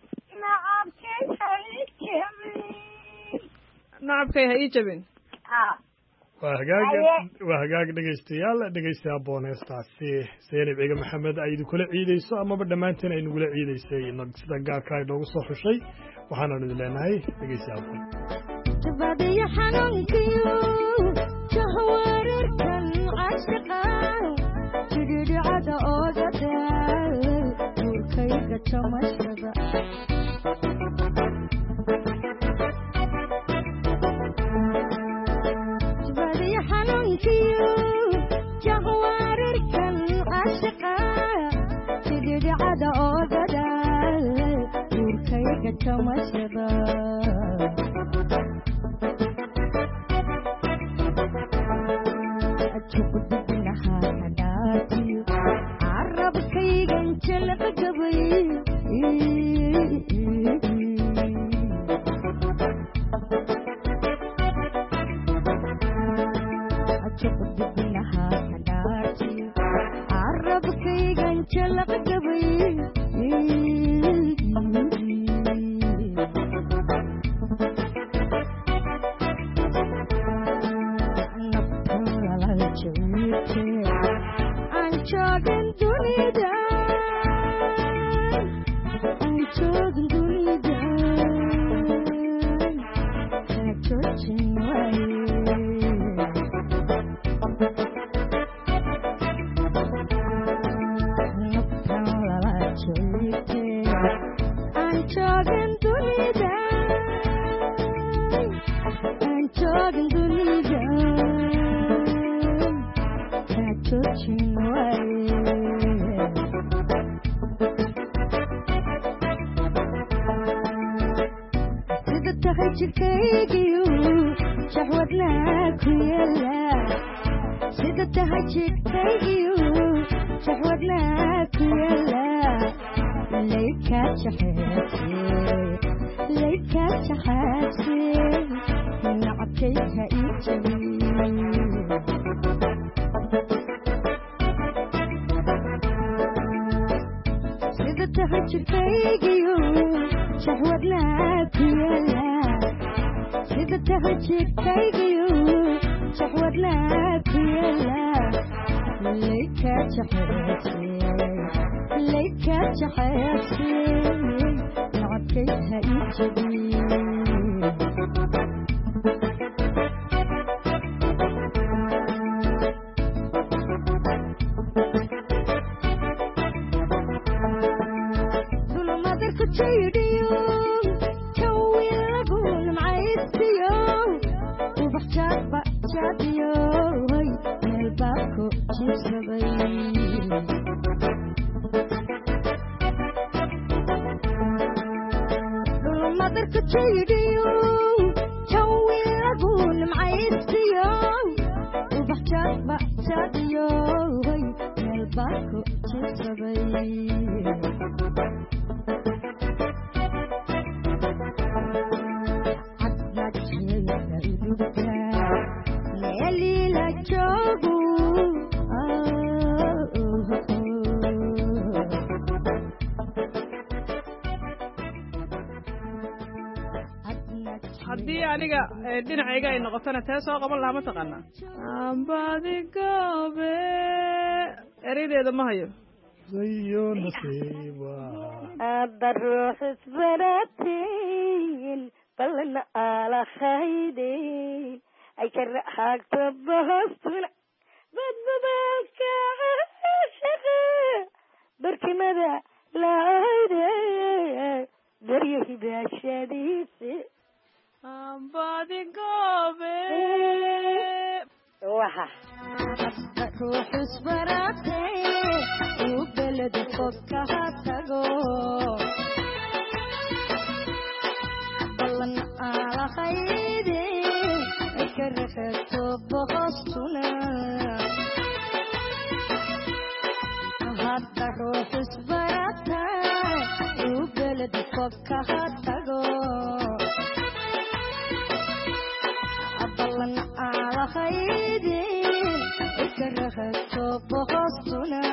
nacabkay ha ii jabin waa hagaag dhegaystayaal dhegaysta aboon heestaasi Zaynab ciga maxamed ay idinkula ciidayso amaba dhammaanteen ay nagula ciidaysay sida gaarka ay noogu soo xushay waxaananu idin leenahay dhegaysta aboon تبادي حنانكيو جهواركن عاشقا جديد عدا أوغدا نوركيك تمشبا تبادي حنانكيو جهواركن عاشقا جديد عدا أوغدا نوركيك تمشبا شهوتنا كيلا سيدة تهجك تايقيو شهوتنا كيلا ليك تحياتي ليك تحياتي نعطيها إيجابي تشيديون توي لقول معيستيون وبحجاب بحجابيون الباكو جيسبين لما درك تشيديون توي لقول معيستيون وبحجاب بحجابيون الباكو جيسبين haddii aniga dhinacayga ay noqotona tee soo qaban lahaa ma taqaanaa ambadi goobe ereydeeda ma hayo zayo nasiiba hadda ruux isbaratiin balna ala khaydeyn ay ka raxaagto bahostuna badbadalka shaqa barkimada laayde daryahi baashadiisi ambadi goobe waxa hadda ruux isbaratiin u beled fodka ha tago balna ala khaydeyn ay ka raxaagto bahostuna hadda ruux isbaratiin u beled fodka ha tago balna ala khaydeyn ay ka raxaagto bahostuna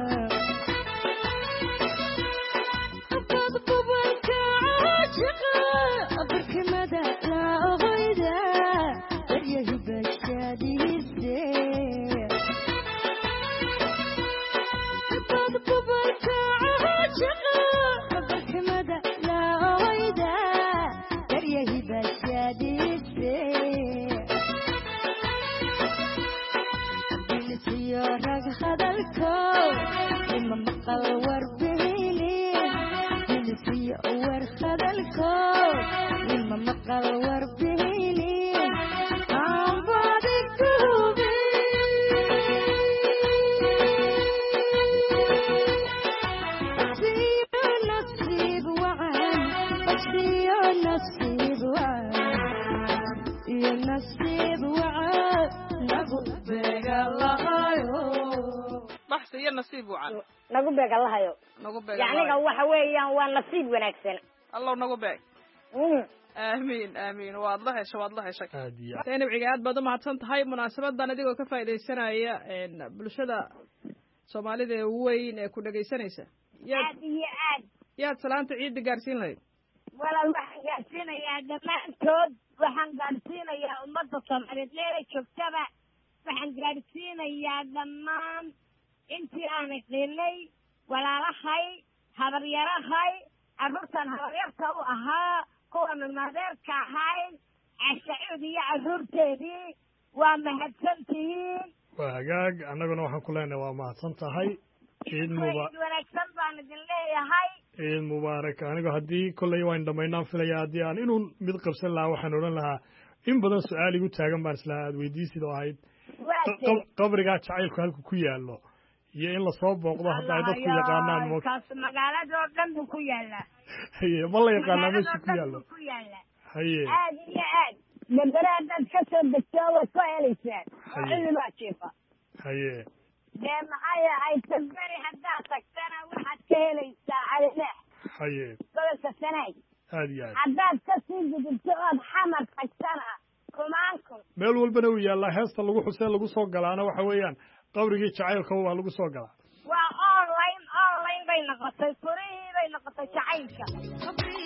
nagu beeg allahayo yacniga waxa weeyaan waa nasiib wanaagsan allow nagu beeg aamiin aamiin waad la heshay zaynabciga aad baad u mahadsan tahay munaasabadan adigoo ka faaidaysanaya bulshada soomaalida ee weyn ee ku dhegaysanaysa aad iyo aad yaad salaanta ciidda gaarsiin lahayd walaal waxaan gaarsiinayaa dhammaantood waxaan gaarsiinayaa ummadda soomaaliyeed meelay joogtaba waxaan gaarsiinayaa dhammaan intii aan iqinay walaalahay habaryarahay carruurtan habaryarta u ahaa kuwa madeerka ahayd cashacuud iyo carruurteedii waa mahadsantihiin waa hagaag annaguna waxaan ku leenahay waa mahadsan tahay ciid wanaagsan baan idin leeyahay ciid mubaarak anigu haddii kolley waan dhamaynaan filaya haddii aan inuu mid qabsan lahaa waxaan odhan lahaa in badan su-aal igu taagan baan islahaa aad weydiisid oo ahayd qabrigaa jacaylku halku ku yaallo iyo in lasoo booqdo hadda ay dadku yaqaanaan kaas magaalada oo dhan buu ku yaalaa haye ma la yaqaanaa meesha ku yaallo haye aad iyo aad dambere haddaad ka soo degto waad ku helaysaan oo cilmi baa jiifa haye dee maxay ahayd damberi haddaad tagtana waxaad ka helaysaa calileex haye gobolka sanaag aad iyo aad haddaad kasii gudubto ood xamar tagtana kumaanku meel walbana uu yaallaa heesta lagu xusee lagu soo galaana waxa weeyaan qabrigii jacaylka waa lagu soo galaa waa online bay noqotay furihii bay noqotay jacaylka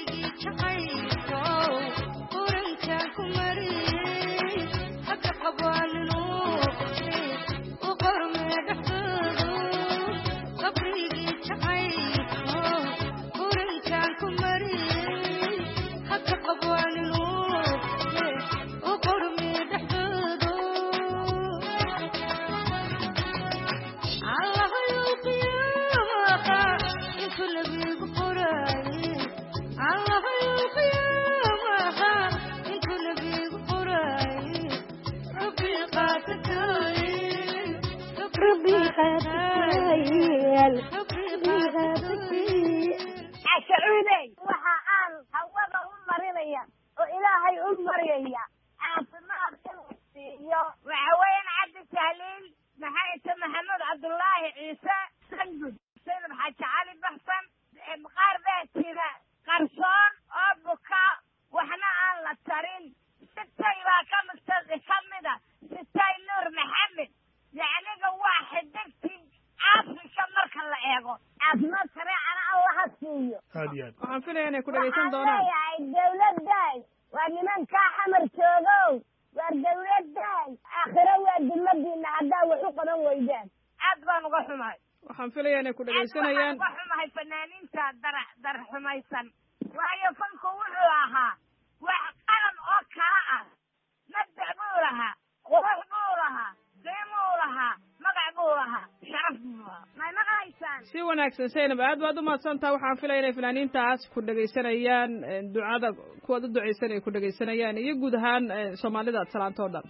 waxaan filayaa inay ku dhagaysan doonaan dawladdaay waa nimankaa xamar joogow waar dawladdaay aakhiro waa dulmadiina haddaa wax u qaban weydaan aad baan uga xumahay waxaan filayaa inay ku dhagaysanayaan uga xumahay fanaaniinta dar xumaysan waayo fanku wuxuu ahaa wax qaran oo kala ah mabdac buu lahaa qurux buu lahaa qiimuu lahaa magac buu lahaa sharaf buu lahaa may maqlaysaan si wanaagsan Zainab aad baad u mahadsantahay waxaan filayaa inay fanaaniintaas ku dhagaysanayaan ducada kuwaad u ducaysan ay ku dhagaysanayaan iyo guud ahaan Soomaalida salaantoo dhan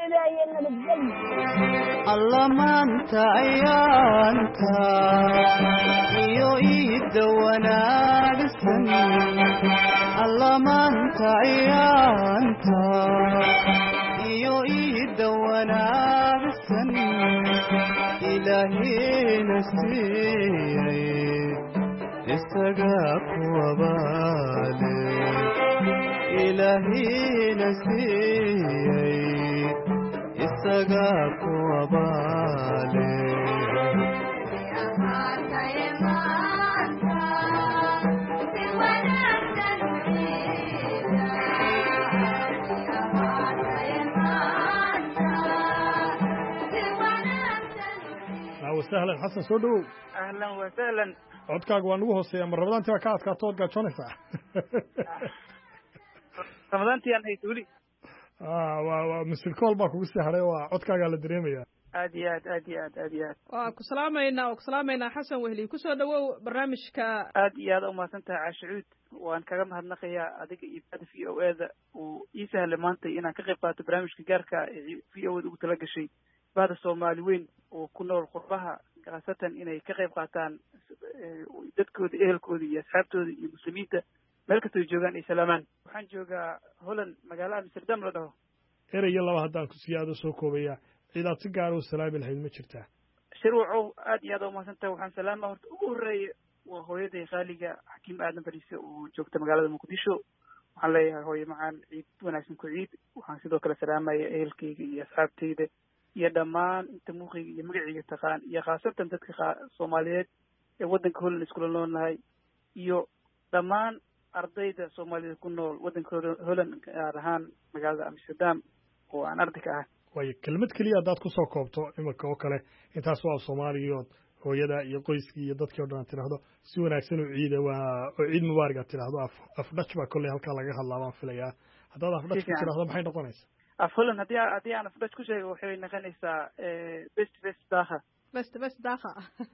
alla maanta ayaanta iyo iida wanaagsan alla maanta ayaanta iyo iida wanaagsan ilaahina siiyay isaga kuwabaale ilaahina siiyay isaga kuwabaale وسهلا حسن سودو اهلا وسهلا codkaaga waa nagu hooseeya ma rabadaantii baa ka adkaato ood gaajoonaysaa ramadaantii aan hayso weli waa misilkool baa kugu sii hadhay waa codkaagaa la dareemayaa aad iyo aad aad iyo aad aad iyo aad waa ku salaamaynaa xasan wehli kusoo dhawow barnaamijka aad iyo aad umahadsan tahay caashicuud waan kaga mahadnaqayaa adiga iyo bada v o eda uu ii sahlay maanta inaan ka qayb qaato barnaamijka gaarka ee v o eda ugu tala gashay bahda soomaali weyn oo ku nool qurbaha khaasatan inay ka qayb qaataan dadkooda ehelkooda iyo asxaabtooda iyo muslimiinta meel kastoo joogaan ay salaamaan waxaan joogaa Holland magaalo Amsterdam la dhaho erayo laba haddaan ku siyaado soo koobaya ciidaad si gaar u salaami lahayd ma jirtaa shirwacow aad iyo aad u mahadsantahay waxaan salaama horta ugu horreeya waa hooyaday qaaliga xakiim aadan bariise oo joogta magaalada muqdisho waxaan leeyahay hooye macaan ciid wanaagsan ku ciid waxaan sidoo kale salaamaya ehelkayga iyo asxaabtayda iyo dhammaan inta muuqayga iyo magacayga taqaan iyo khaasatan dadka Soomaaliyeed ee waddanka Holland iskula noolnahay iyo dhammaan ardayda Soomaalida ku nool waddanka Holland gaar ahaan magaalada Amsterdam oo aan arday ka ah way kelmad kaliya haddaad ku soo koobto imika oo kale intaas waa Soomaaliyood hooyada iyo qoyskii iyo dadkii oo dhan tiraahdo si wanaagsan oo ciid waa oo ciid mubaarak aad tiraahdo af Dutch baa kulli halka laga hadlaa baan filayaa haddaad af Dutch ku tiraahdo maxay noqonaysaa Holland haddii aan af Dutch ku sheego waxay noqonaysaa best daakha best daakha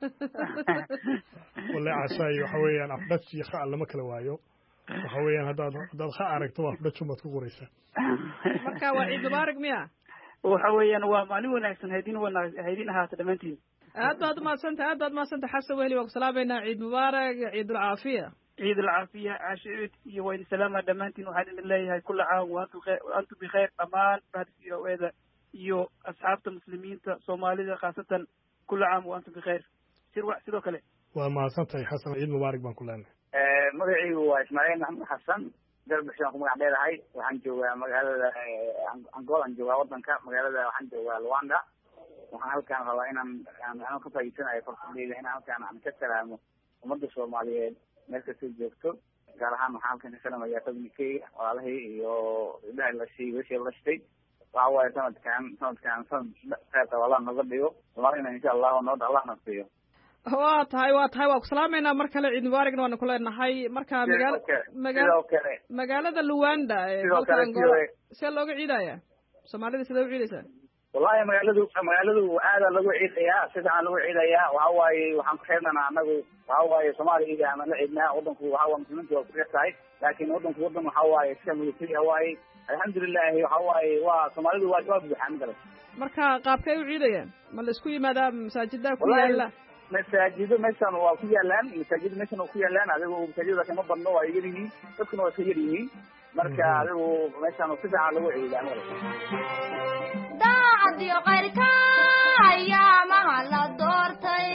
wala cashay waxa weeyaan af Dutch iyo kha lama kala waayo waxa weeyaan haddaad kha aragto af Dutch ma ku qoraysaa marka waa ciid mubaarak miya waxa weeyaan waa maalin wanaagsan haydin ahaato dhammaantiin aad baad umahadsantahay xasan wehli waa ku salaameynaa ciid mubaarak ciid ulcaafiya ciid ulcaafiya caashicuud iyo wayna salaama dhammaantiin waxaan idin leeyahay kulla caam waantum bikhayr dhammaan bahda v o eda iyo asxaabta muslimiinta Soomaalida khaasatan kulla caam waantum bikhayr sidoo kale waa mahadsantahay xasan ciid mubaarak baan ku leenahay magacaygu waa Ismaaciil Maxamed Xasan dalbashaan ku magac dheerahay waxaan joogaa magaalada Angola joogaa waddanka magaalada waxaan joogaa Luanda waxaan halkaan rabaa inaan ka faa'iideysanayo fursadeyda inaan halkaan aan ka salaamo ummadda Soomaaliyeed meel kastoo joogto gaar ahaan waxaan halkan ka salamayaa familkeyga walaalahay iyo ilahay lashay weshii lashtay waxa waaye sanadkan sanad kheyrta wallah naga dhigo soomaalina insha allahu nabad allah nasiiyo waa tahay waa ku salaameynaa mar kale ciid mubaaragna waana ku leenahay marka magaalada Luanda ee dalka Angola see looga ciidaya soomaalida sidee u ciidaysaa wallahi magaaladu aada lagu ciidayaa sida aan lagu ciidayaa waxa waaye waxaan ku xirnaa anagu waxa waaye Soomaaliya ama la ciidnaa wadanku waxa waa muslimiintu waa ku xirtahay laakiin wadanku waxa waaye iska muhiim waaye alxamdulillah waxa waaye waa Soomaalidu waa jawaab buuxan galay marka qaabkay u ciidayaan ma la isku yimaadaa masaajidda ku yaala masaajido meeshan waa ku yaalaan masaajido meeshan waa ku yaalaan adigu masaajidda kama badno waa yarihiin dadkuna waa ka yarihiin marka adigu meeshan si fiican lagu ciidaa daacadiyo qayrka ayaamaha la doortay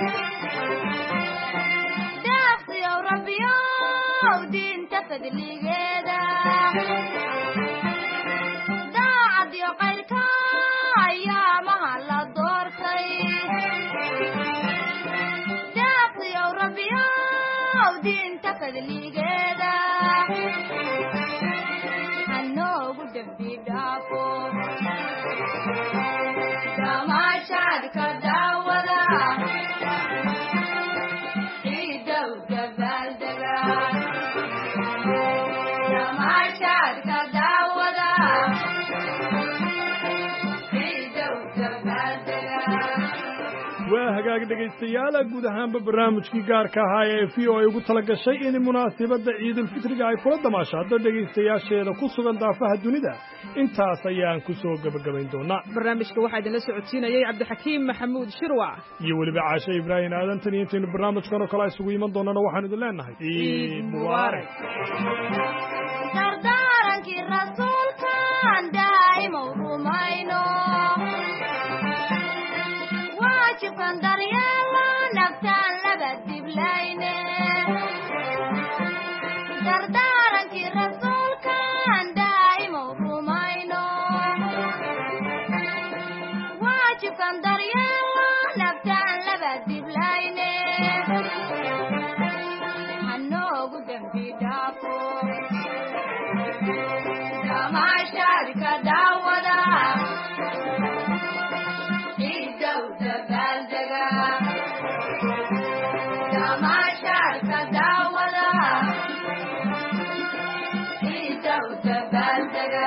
daaqsiyow rabbiyow diinta fadligeeda daacadiyo qayrka ayaamaha la doortay daaqsiyow rabbiyow diinta fadligeeda hanoogu dembi dhaafo damaashaadka daawada ciidow dabaaldega damaashaadka daawada ciidow dabaaldega waa hagaag dhegaystayaal guud ahaanba barnaamijkii gaarka ahaa ee VOA ugu talagashay in munaasabadda ciidulfitriga ay kula damaashaado dhegaystayaasheeda ku sugan daafaha dunida intaas ayaan ku soo gabagabayn doonaa barnaamijka waxaa idinla socodsiinayay cabdixakiim maxamuud shirwac iyo weliba caashe ibraahim aadan tan iyo intaynu barnaamijkan oo kale isugu iman doonana waxaan idin leenahay ciid mubaarak dardaarankii rasuulkan daa'imow rumayno waajibkan daryeelo naftaan laga diblayne dardaarankii rasuulkan daa'imow rumayno waajibkan daryeelo naftaan laga diblayne hanoogu dembi dhaafo damaashaadka daawada ciidow dabaaldega damaashaadka daawada ciidow dabaaldega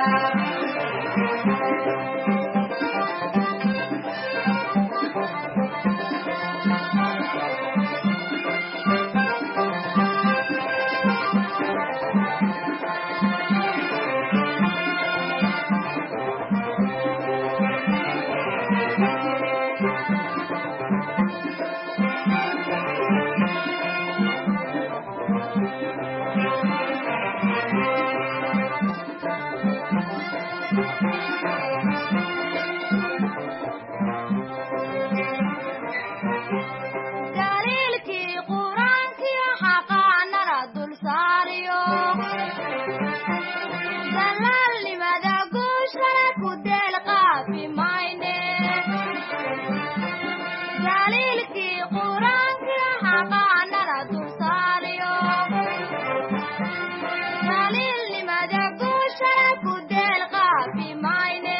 Mine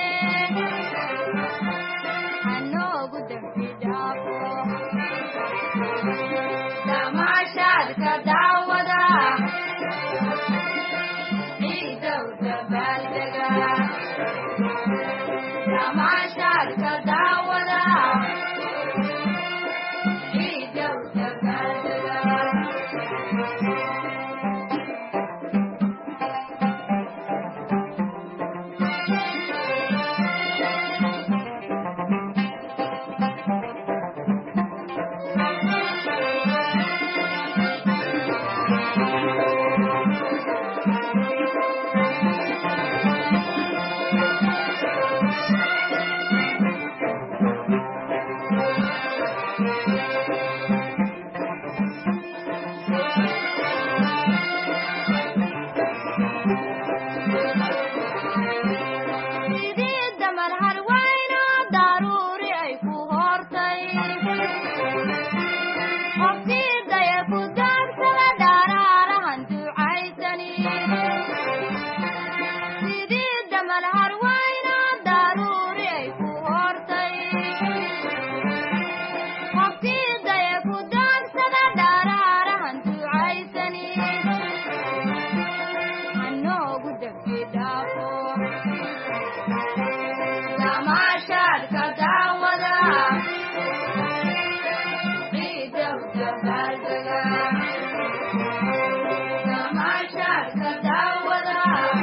tamaashaadka daawada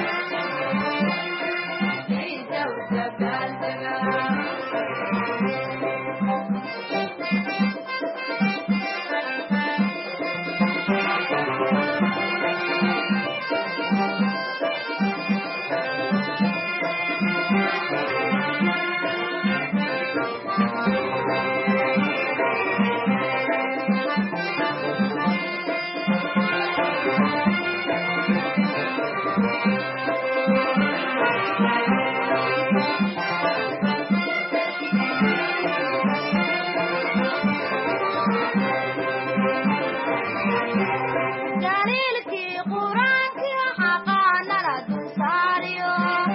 ciidda u dabaaldega daliilkii qur-aankii xaqaanala dul saariyo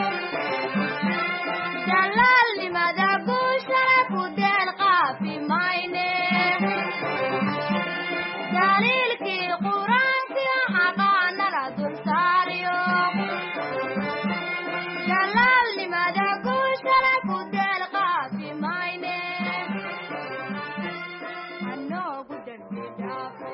dalaalnimada guushana ku deel qaafi mayne daliilkii qur-aankii xaqaanala dul saariyo dalaalnimada guushana ku deel qaafi mayne anoogu dambi dhaafo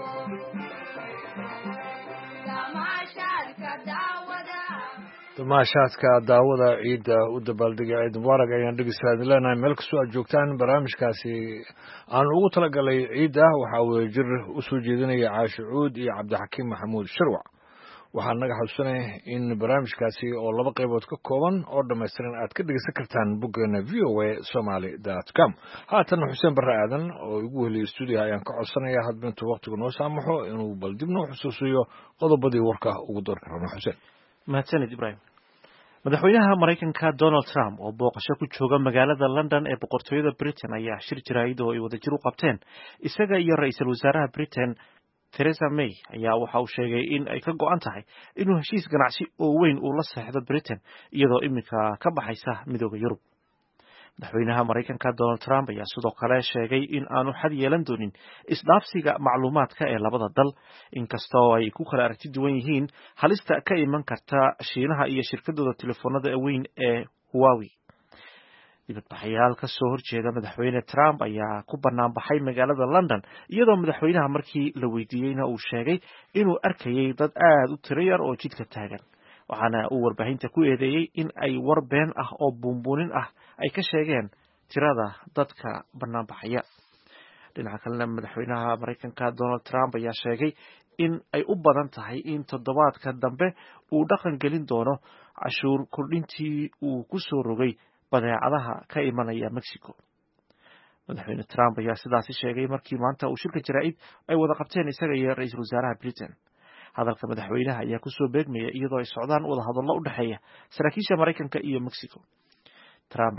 damaashaadka daawada ciidda u dabaaldega ciid mubaarak ayaan dhegeystayaal leenahay meel kastoo aad joogtaan barnaamijkaasi aan ugu talagalay ciidda waxaa weeye jir u soo jeedinaya caashi cuud iyo cabdixakiim maxamuud shirwac waxaan naga xasuusanay in barnaamijkaasi oo laba qaybood ka kooban oo dhammaystiran aad ka dhegeysan kartaan boggeena voasomali.com haatan xuseen barre aadan oo igu heliyay stuudiyaha ayaan ka codsanaya hadba intuu waqtigu noo saamaxo inuu bal dib noo xusuusiyo qodobadii warka ugu doorka rabna xuseen. mahadsanid ibrahim. madaxweynaha maraykanka Donald Trump oo booqasho ku jooga magaalada London ee boqortooyada Britain ayaa shir jaraa'id oo ay wadajir u qabteen isaga iyo ra'iisul wasaaraha Britain Theresa May ayaa waxa uu sheegay in ay ka go'an tahay inuu heshiis ganacsi oo weyn uu la saxdo Britain iyadoo iminka ka baxaysa midowga Yurub. madaxweynaha maraykanka Donald Trump ayaa sidoo kale sheegay in aanu xad yeelan doonin isdhaafsiga macluumaadka ee labada dal inkastoo ay ku kala aragti duwan yihiin halista ka iman karta Shiinaha iyo shirkadooda telefoonada weyn ee Huawei. dibadbaxayaal ka soo horjeeda madaxweyne Trump ayaa ku banaan baxay magaalada London iyadoo madaxweynaha markii la weydiiyeyna uu sheegay inuu arkayay dad aad u tiro yar oo jidka taagan waxaana uu warbaahinta ku eedeeyey in ay war been ah oo buunbuunin ah ay ka sheegeen tirada dadka banaanbaxaya. dhinaca kalena madaxweynaha maraykanka Donald Trump ayaa sheegay in ay u badan tahay in toddobaadka dambe uu dhaqan gelin doono cashuur kordhintii uu ku soo rogay badeecadaha ka imanaya Mexico. madaxweyne Trump ayaa sidaasi sheegay markii maanta uu shirka jaraa'id ay wada qabteen isaga iyo ra'iisul wasaaraha Britain. hadalka madaxweynaha ayaa ku soo beegmaya iyadoo ay socdaan wada hadallo u dhaxeeya saraakiisha Maraykanka iyo Mexico. Trump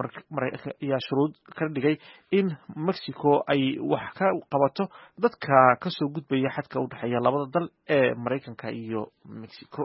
ayaa shuruud ka dhigay in Mexico ay wax ka qabato dadka ka soo gudbaya xadka u dhaxeeya labada dal ee Maraykanka iyo Mexico.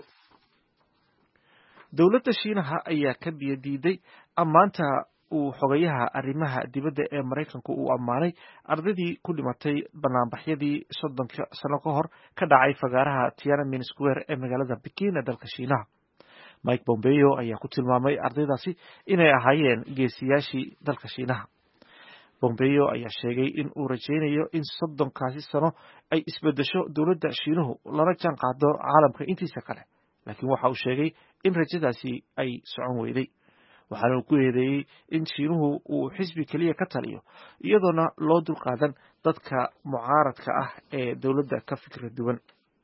dowladda Shiinaha ayaa ka diiday ammaanta uu xogayaha arrimaha dibadda ee Maraykanku uu ammaanay ardaydii ku dhimatay banaanbaxyadii 30 sano ka hor ka dhacay fagaaraha Tiananmen Square ee magaalada Peking ee dalka Shiinaha. Mike Pompeo ayaa ku tilmaamay ardaydaasi inay ahaayeen geesiyaashii dalka Shiinaha. Pompeo ayaa sheegay in uu rajaynayo in 30 sano ay isbedesho dowladda Shiinuhu lana jaan qaado caalamka intiisa kale laakiin waxa uu sheegay in rajadaasi ay socon weyday waxaana uu ku eedeeyey in Shiinuhu uu xisbi kaliya ka taliyo iyadoona loo dulqaadan dadka mucaaradka ah ee dowladda ka fikra duwan.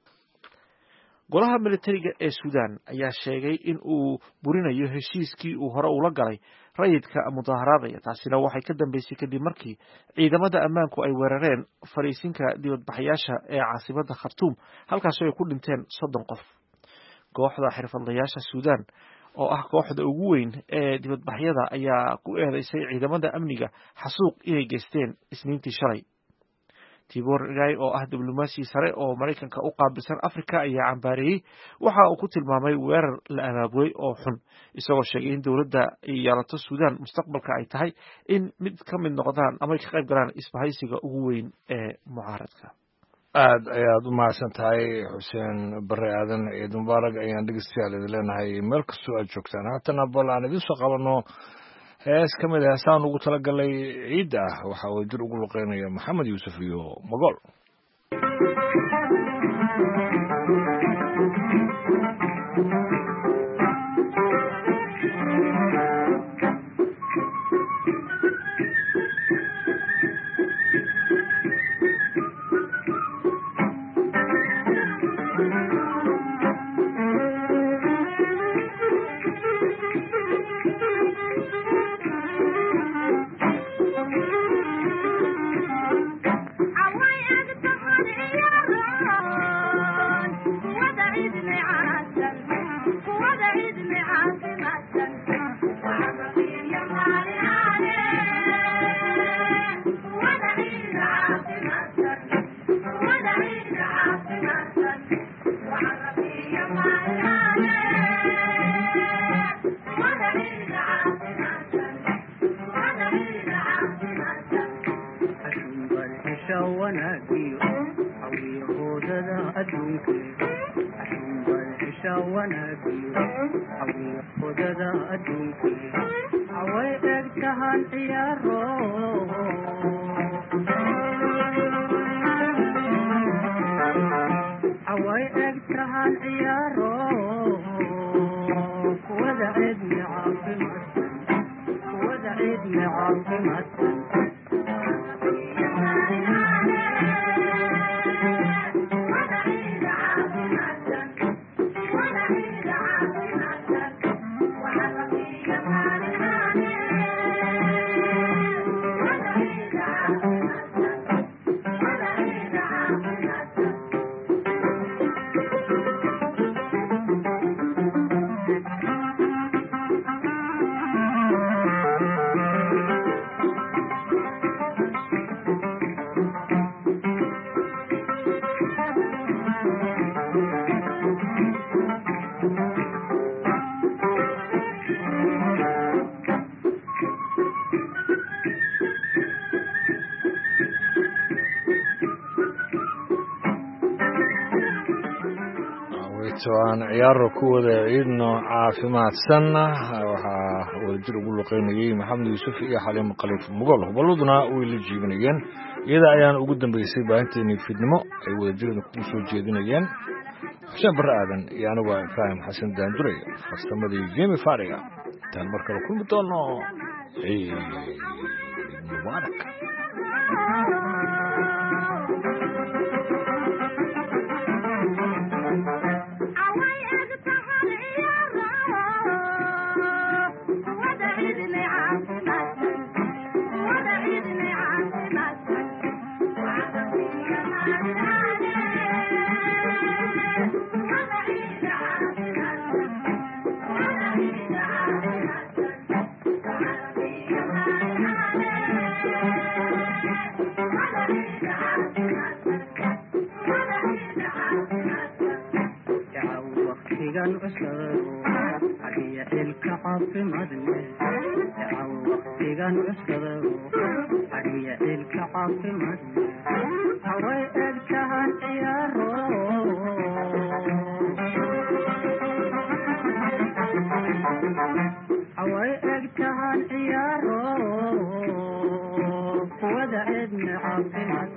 golaha militariga ee Suudaan ayaa sheegay in uu burinayo heshiiskii uu hore ula galay rayidka mudaharaadaya taasina waxay ka dambeysay kadib markii ciidamada ammaanku ay weerareen fariisinka dibadbaxayaasha ee caasimadda Khartoum halkaasoo ay ku dhinteen 30 qof. kooxda xirfadlayaasha Suudaan oo ah kooxda ugu weyn ee dibadbaxyada ayaa ku eedeysay ciidamada amniga xasuuq inay geysteen Isniintii shalay. Tibor Gai oo ah diblomaasi sare oo Maraykanka u qaabilsan Afrika ayaa cambaareeyay waxa uu ku tilmaamay weerar la abaabulay oo xun isagoo sheegay in dowladda ay yeelato Suudaan mustaqbalka ay tahay in mid ka mid noqdaan ama ka qayb galaan isbahaysiga ugu weyn ee mucaaradka. aad ayaad u mahadsan tahay xuseen barre aadan ciid mubaarak ayaan dhegeystayaal idin leenahay meel kastoo aad joogtaan haatana bal aan idin soo qabanno hees ka mid ah heesaan ugu talagalay ciidda ah waxa uu jir ugu luqeynaya maxamed yuusuf iyo Mogol. aan ciyaaro ku wada ciidno caafimaadsan waxaa wadajir ugu luqeynayay maxamed yuusuf iyo xaliimo khaliif mugol huballaduna way la jiibinayeen iyada ayaan ugu dambeysay baahinteennii fiidnimo ay wadajirada ku soo jeedinayeen xuseen barre aadan iyo anigu ibraahim xasan daanduray farsamadii jemi fariga intaan mar kale kulmi doono ciid mubaarak away egtahan ciyaaro kuwada cidna caafimaad